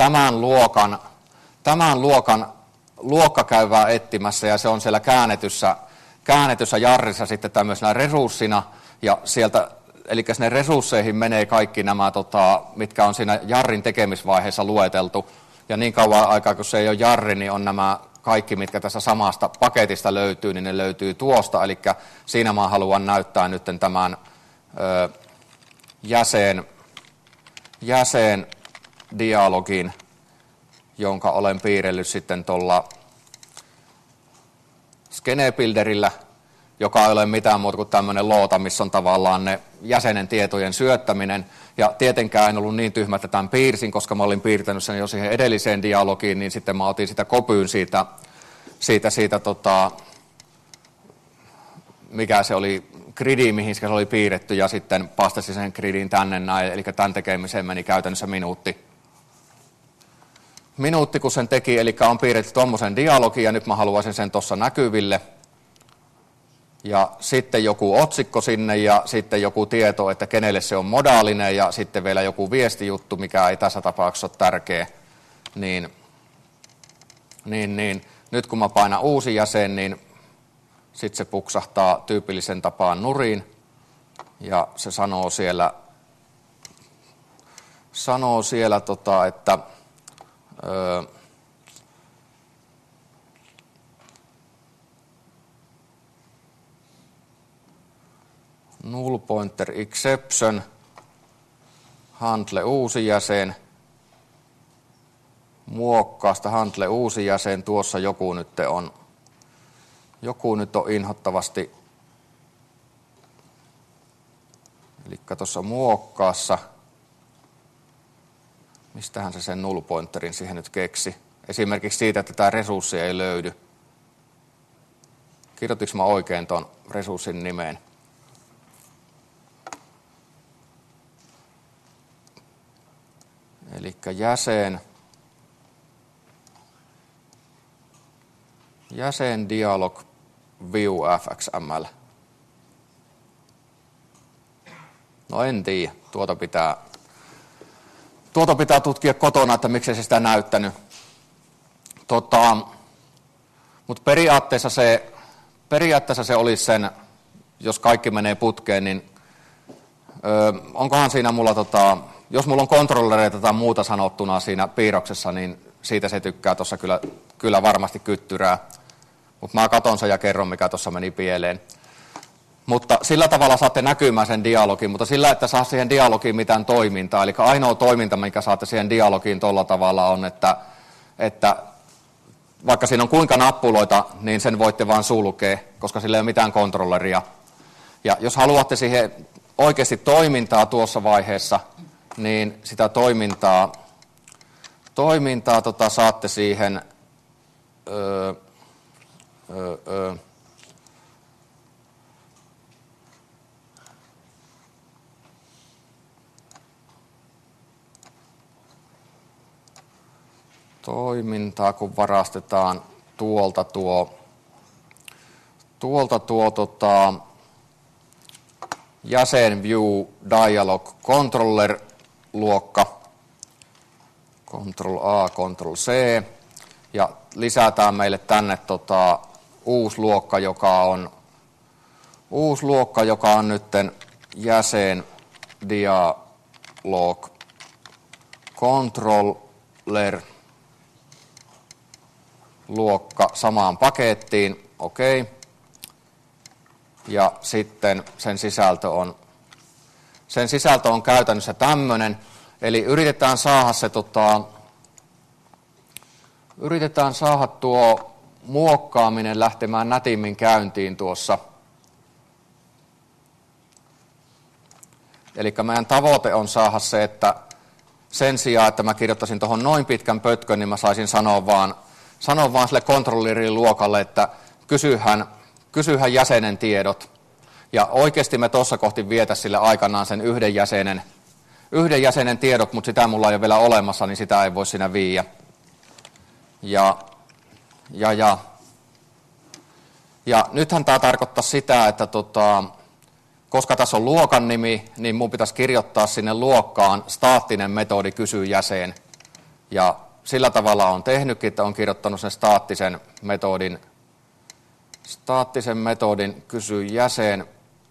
tämän luokan luokka käydään etsimässä, ja se on siellä käännetyssä jarrissa sitten tämmöisenä resurssina, ja sieltä, eli sinne resursseihin menee kaikki nämä, mitkä on siinä jarrin tekemisvaiheessa lueteltu, ja niin kauan aikaa, kun se ei ole jarri, niin on nämä kaikki, mitkä tässä samasta paketista löytyy, niin ne löytyy tuosta, eli siinä mä haluan näyttää nyt tämän jäsendialogin, jonka olen piirrellyt sitten tuolla Skenebuilderillä, joka ei ole mitään muuta kuin tämmöinen loota, missä on tavallaan ne jäsenen tietojen syöttäminen. Ja tietenkään en ollut niin tyhmä, että tämän piirsin, koska mä olin piirtänyt sen jo siihen edelliseen dialogiin, niin sitten mä otin sitä kopyyn siitä mikä se oli, gridi, mihin se oli piirretty, ja sitten pastasin sen gridin tänne näin, eli tämän tekemiseen meni käytännössä minuutti, kun sen teki, eli on piirretty tuommoisen dialogin, ja nyt mä haluaisin sen tuossa näkyville. Ja sitten joku otsikko sinne, ja sitten joku tieto, että kenelle se on modaalinen, ja sitten vielä joku viestijuttu, mikä ei tässä tapauksessa ole tärkeä. Niin. Nyt kun mä painan uusi jäsen, niin sitten se puksahtaa tyypillisen tapaan nuriin, ja se sanoo siellä että null pointer exception, handle uusi jäsen, muokkaasta handle uusi jäsen, tuossa joku nyt on inhottavasti, eli tuossa muokkaassa, mistähän se sen null pointerin siihen nyt keksi, esimerkiksi siitä, että tämä resurssi ei löydy. Kirjoitinko mä oikein tuon resurssin nimeen? Eli jäsen dialog view fxml. No en tiedä, tuota pitää tutkia kotona, että miksei se sitä näyttänyt. Mutta periaatteessa se olisi sen, jos kaikki menee putkeen, niin onkohan siinä mulla, jos mulla on kontrollereita tai muuta sanottuna siinä piirroksessa, niin siitä se tykkää tuossa kyllä varmasti kyttyrää. Mutta mä katon sen ja kerron, mikä tuossa meni pieleen. Mutta sillä tavalla saatte näkymään sen dialogin, mutta sillä, että saa siihen dialogiin mitään toimintaa. Eli ainoa toiminta, mikä saatte siihen dialogiin tuolla tavalla on, että vaikka siinä on kuinka nappuloita, niin sen voitte vaan sulkea, koska sillä ei ole mitään kontrolleria. Ja jos haluatte siihen oikeasti toimintaa tuossa vaiheessa, niin sitä toimintaa saatte siihen toimintaa, kun varastetaan tuolta jäsen view dialog controller luokka, Ctrl A, Ctrl C, ja lisätään meille tänne uusi luokka, joka on nytten jäsen dialog controller luokka samaan pakettiin, okei. Ja sitten sen sisältö on käytännössä tämmöinen, eli yritetään saada tuo muokkaaminen lähtemään nätimmin käyntiin tuossa. Eli meidän tavoite on saada se, että sen sijaan, että mä kirjoittaisin tuohon noin pitkän pötkön, niin mä saisin sanoa vaan sille controllerin luokalle, että kysyhän jäsenen tiedot. Ja oikeasti me tuossa kohti vietä sille aikanaan sen yhden jäsenen tiedot, mutta sitä mulla ei ole vielä olemassa, niin sitä ei voi siinä viiä. Ja nythän tämä tarkoittaa sitä, että koska tässä on luokan nimi, niin mun pitäisi kirjoittaa sinne luokkaan staattinen metodi kysy jäsen. Ja sillä tavalla on tehnytkin, että on kirjoittanut sen staattisen metodin kysy jäsen,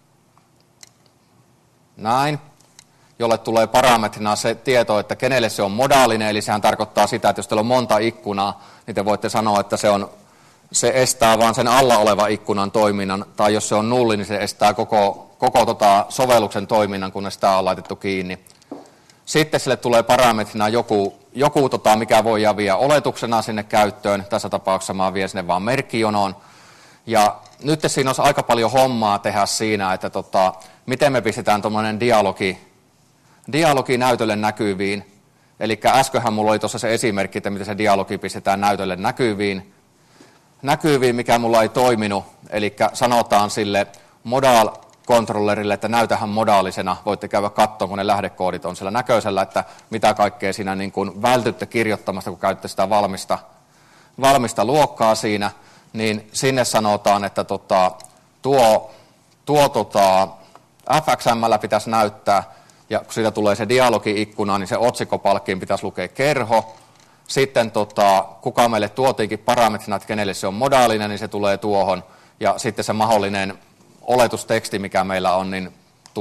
näin, jolle tulee parametrina se tieto, että kenelle se on modaalinen, eli sehän tarkoittaa sitä, että jos teillä on monta ikkunaa, niin te voitte sanoa, että se estää vaan sen alla olevan ikkunan toiminnan, tai jos se on nulli, niin se estää koko sovelluksen toiminnan, kunnes tämä on laitettu kiinni. Sitten sille tulee parametrina joku mikä voi viedä oletuksena sinne käyttöön, tässä tapauksessa mä vien sinne vaan merkkijonoon. Ja nyt siinä olisi aika paljon hommaa tehdä siinä, että miten me pistetään tuommoinen dialogi näytölle näkyviin. Eli äskenhän mulla oli tuossa se esimerkki, että miten se dialogi pistetään näytölle näkyviin, mikä mulla ei toiminut. Eli sanotaan sille modal-controllerille, että näytähän modaalisena. Voitte käydä katsomaan, kun ne lähdekoodit on siellä näköisellä, että mitä kaikkea siinä niin kuin vältytte kirjoittamasta, kun käytte sitä valmista luokkaa siinä. Niin sinne sanotaan, että FXM:llä pitäisi näyttää, ja kun siitä tulee se dialogi-ikkuna, niin se otsikkopalkkiin pitäisi lukea kerho. Sitten kuka meille tuotiinkin parametrina, että kenelle se on modaalinen, niin se tulee tuohon. Ja sitten se mahdollinen oletusteksti, mikä meillä on, niin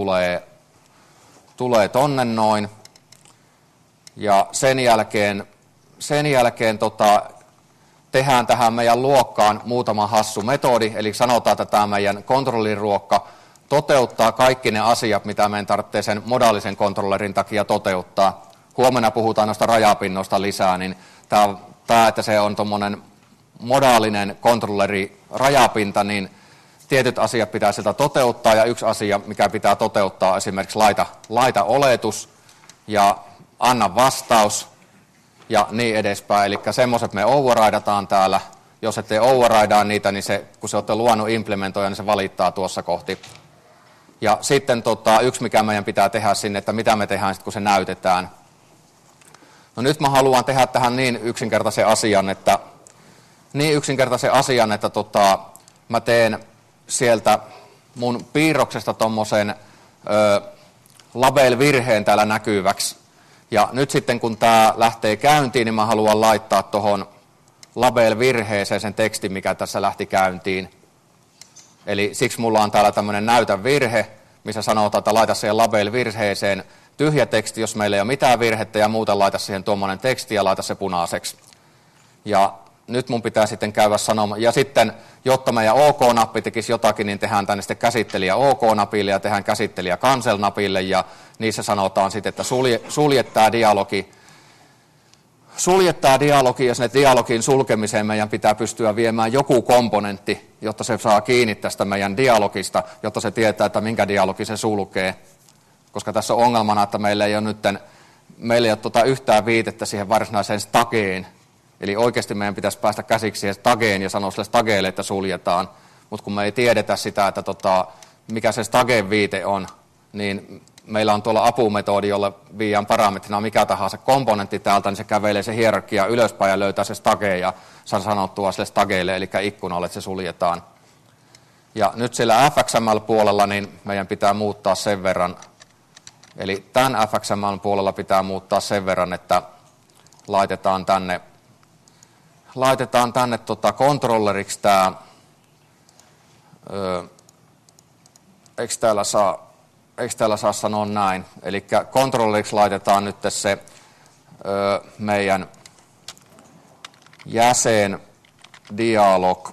tulee tonne noin. Ja sen jälkeen tehdään tähän meidän luokkaan muutama hassu metodi, eli sanotaan, että tämä meidän kontrolliruokka toteuttaa kaikki ne asiat, mitä meidän tarvitsee sen modaalisen kontrollerin takia toteuttaa. Huomenna puhutaan noista rajapinnoista lisää, niin tämä että se on tuommoinen modaalinen kontrolleri rajapinta, niin tietyt asiat pitää sieltä toteuttaa, ja yksi asia, mikä pitää toteuttaa, on esimerkiksi laita oletus ja anna vastaus ja niin edespäin. Eli semmoiset me overridataan täällä. Jos ette overridea niitä, niin kun se olette luonut implementoida, niin se valittaa tuossa kohti. Ja sitten yksi, mikä meidän pitää tehdä sinne, että mitä me tehdään sitten, kun se näytetään. No nyt mä haluan tehdä tähän niin yksinkertaisen asian, että mä teen sieltä mun piirroksesta tommosen label-virheen täällä näkyväksi. Ja nyt sitten kun tämä lähtee käyntiin, niin mä haluan laittaa tuohon label-virheeseen sen tekstin, mikä tässä lähti käyntiin. Eli siksi mulla on täällä tämmöinen näytä virhe, missä sanotaan, että laita siihen label-virheeseen tyhjä teksti, jos meillä ei ole mitään virhettä, ja muuten laita siihen tuommoinen teksti ja laita se punaiseksi. Ja nyt mun pitää sitten käydä sanomaan, ja sitten, jotta meidän OK-nappi tekisi jotakin, niin tehdään tänne sitten käsittelijä OK-napille ja tehdään käsittelijä cancel-napille, ja niissä sanotaan sitten, että sulje tämä dialogi, ja sinne dialogin sulkemiseen meidän pitää pystyä viemään joku komponentti, jotta se saa kiinni tästä meidän dialogista, jotta se tietää, että minkä dialogi se sulkee. Koska tässä on ongelmana, että meillä ei ole yhtään viitettä siihen varsinaiseen stageen. Eli oikeasti meidän pitäisi päästä käsiksi siihen stageen ja sanoa sille stageelle, että suljetaan. Mutta kun me ei tiedetä sitä, että mikä se stageen viite on, niin meillä on tuolla apumetodi, jolla viiään parametrina mikä tahansa komponentti täältä, niin se kävelee se hierarkia ylöspäin ja löytää se stage ja saa sanottua sille stageelle, eli ikkunalle, että se suljetaan. Ja nyt siellä FXML-puolella niin meidän pitää muuttaa sen verran, eli tämän FXML-puolella pitää muuttaa sen verran, että laitetaan tänne controlleriksi tämä, eikö täällä saa sanoa näin, eli controlleriksi laitetaan nyt se meidän jäsen dialog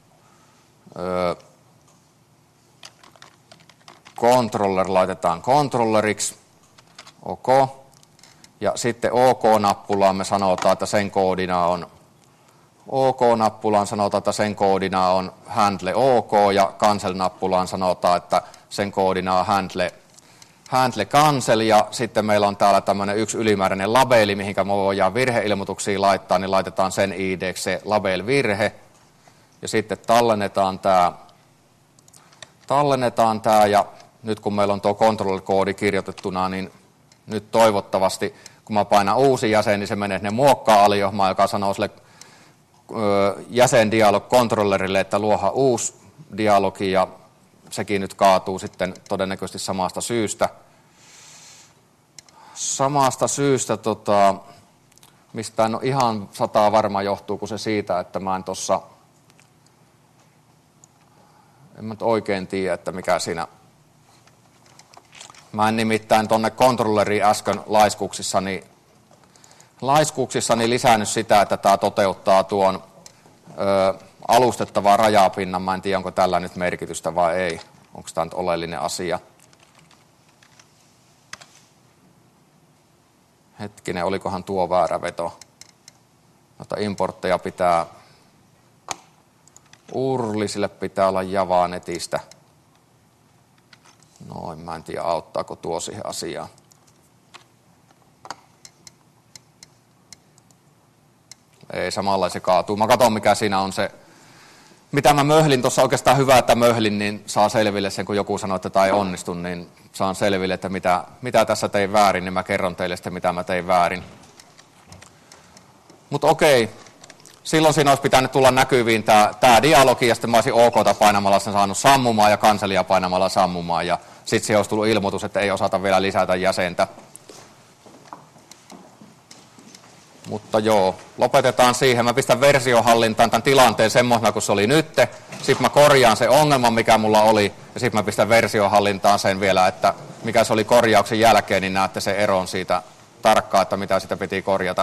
controller laitetaan controlleriksi, OK. Ja sitten OK-nappulaan me sanotaan, että sen koodina on OK-nappulaan sanotaan, että sen koodina on handle OK, ja cancel-nappulaan sanotaan, että sen koodina on handle cancel, ja sitten meillä on täällä tämmöinen yksi ylimääräinen labeli, mihinkä me voidaan virheilmoituksia laittaa, niin laitetaan sen ID:ksi se label-virhe, ja sitten tallennetaan tämä, ja nyt kun meillä on tuo control-koodi kirjoitettuna, niin nyt toivottavasti, kun mä painan uusi jäsen, niin se menee sinne muokkaa-aliohmaan, joka sanoo sille jäsendialog-controllerille, että luohan uusi dialogi, ja sekin nyt kaatuu sitten todennäköisesti samasta syystä. Mistä en ole ihan 100 varma, johtuuko se siitä, että mä en tossa, en mä oikein tiedä, että mikä siinä. Mä en nimittäin tonne controlleriin äsken laiskuuksissani lisännyt sitä, että tämä toteuttaa tuon alustettavan rajapinnan. Mä en tiedä, onko tällä nyt merkitystä vai ei. Onko tämä nyt oleellinen asia? Hetkinen, olikohan tuo väärä veto? Noita importteja pitää, urlisille pitää olla Javaa netistä. Noin, mä en tiedä, auttaako tuo siihen asiaan. Ei, samalla se kaatuu. Mä katson, mikä siinä on se, mitä mä möhlin tuossa. Oikeastaan hyvä, että möhlin, niin saa selville sen, kun joku sanoo, että tämä ei onnistu, niin saan selville, että mitä tässä tein väärin, niin mä kerron teille sitten, mitä mä tein väärin. Mutta okei, silloin siinä olisi pitänyt tulla näkyviin tämä dialogi, ja sitten mä olisin OK:ta painamalla sen saanut sammumaan ja kanselia painamalla sammumaan, ja sitten siihen olisi tullut ilmoitus, että ei osata vielä lisätä jäsentä. Mutta joo, lopetetaan siihen. Mä pistän versiohallintaan tämän tilanteen semmoisena kuin se oli nytte. Sitten mä korjaan sen ongelman, mikä mulla oli, ja sitten mä pistän versiohallintaan sen vielä, että mikä se oli korjauksen jälkeen, niin näette sen eron siitä tarkkaan, että mitä sitä piti korjata.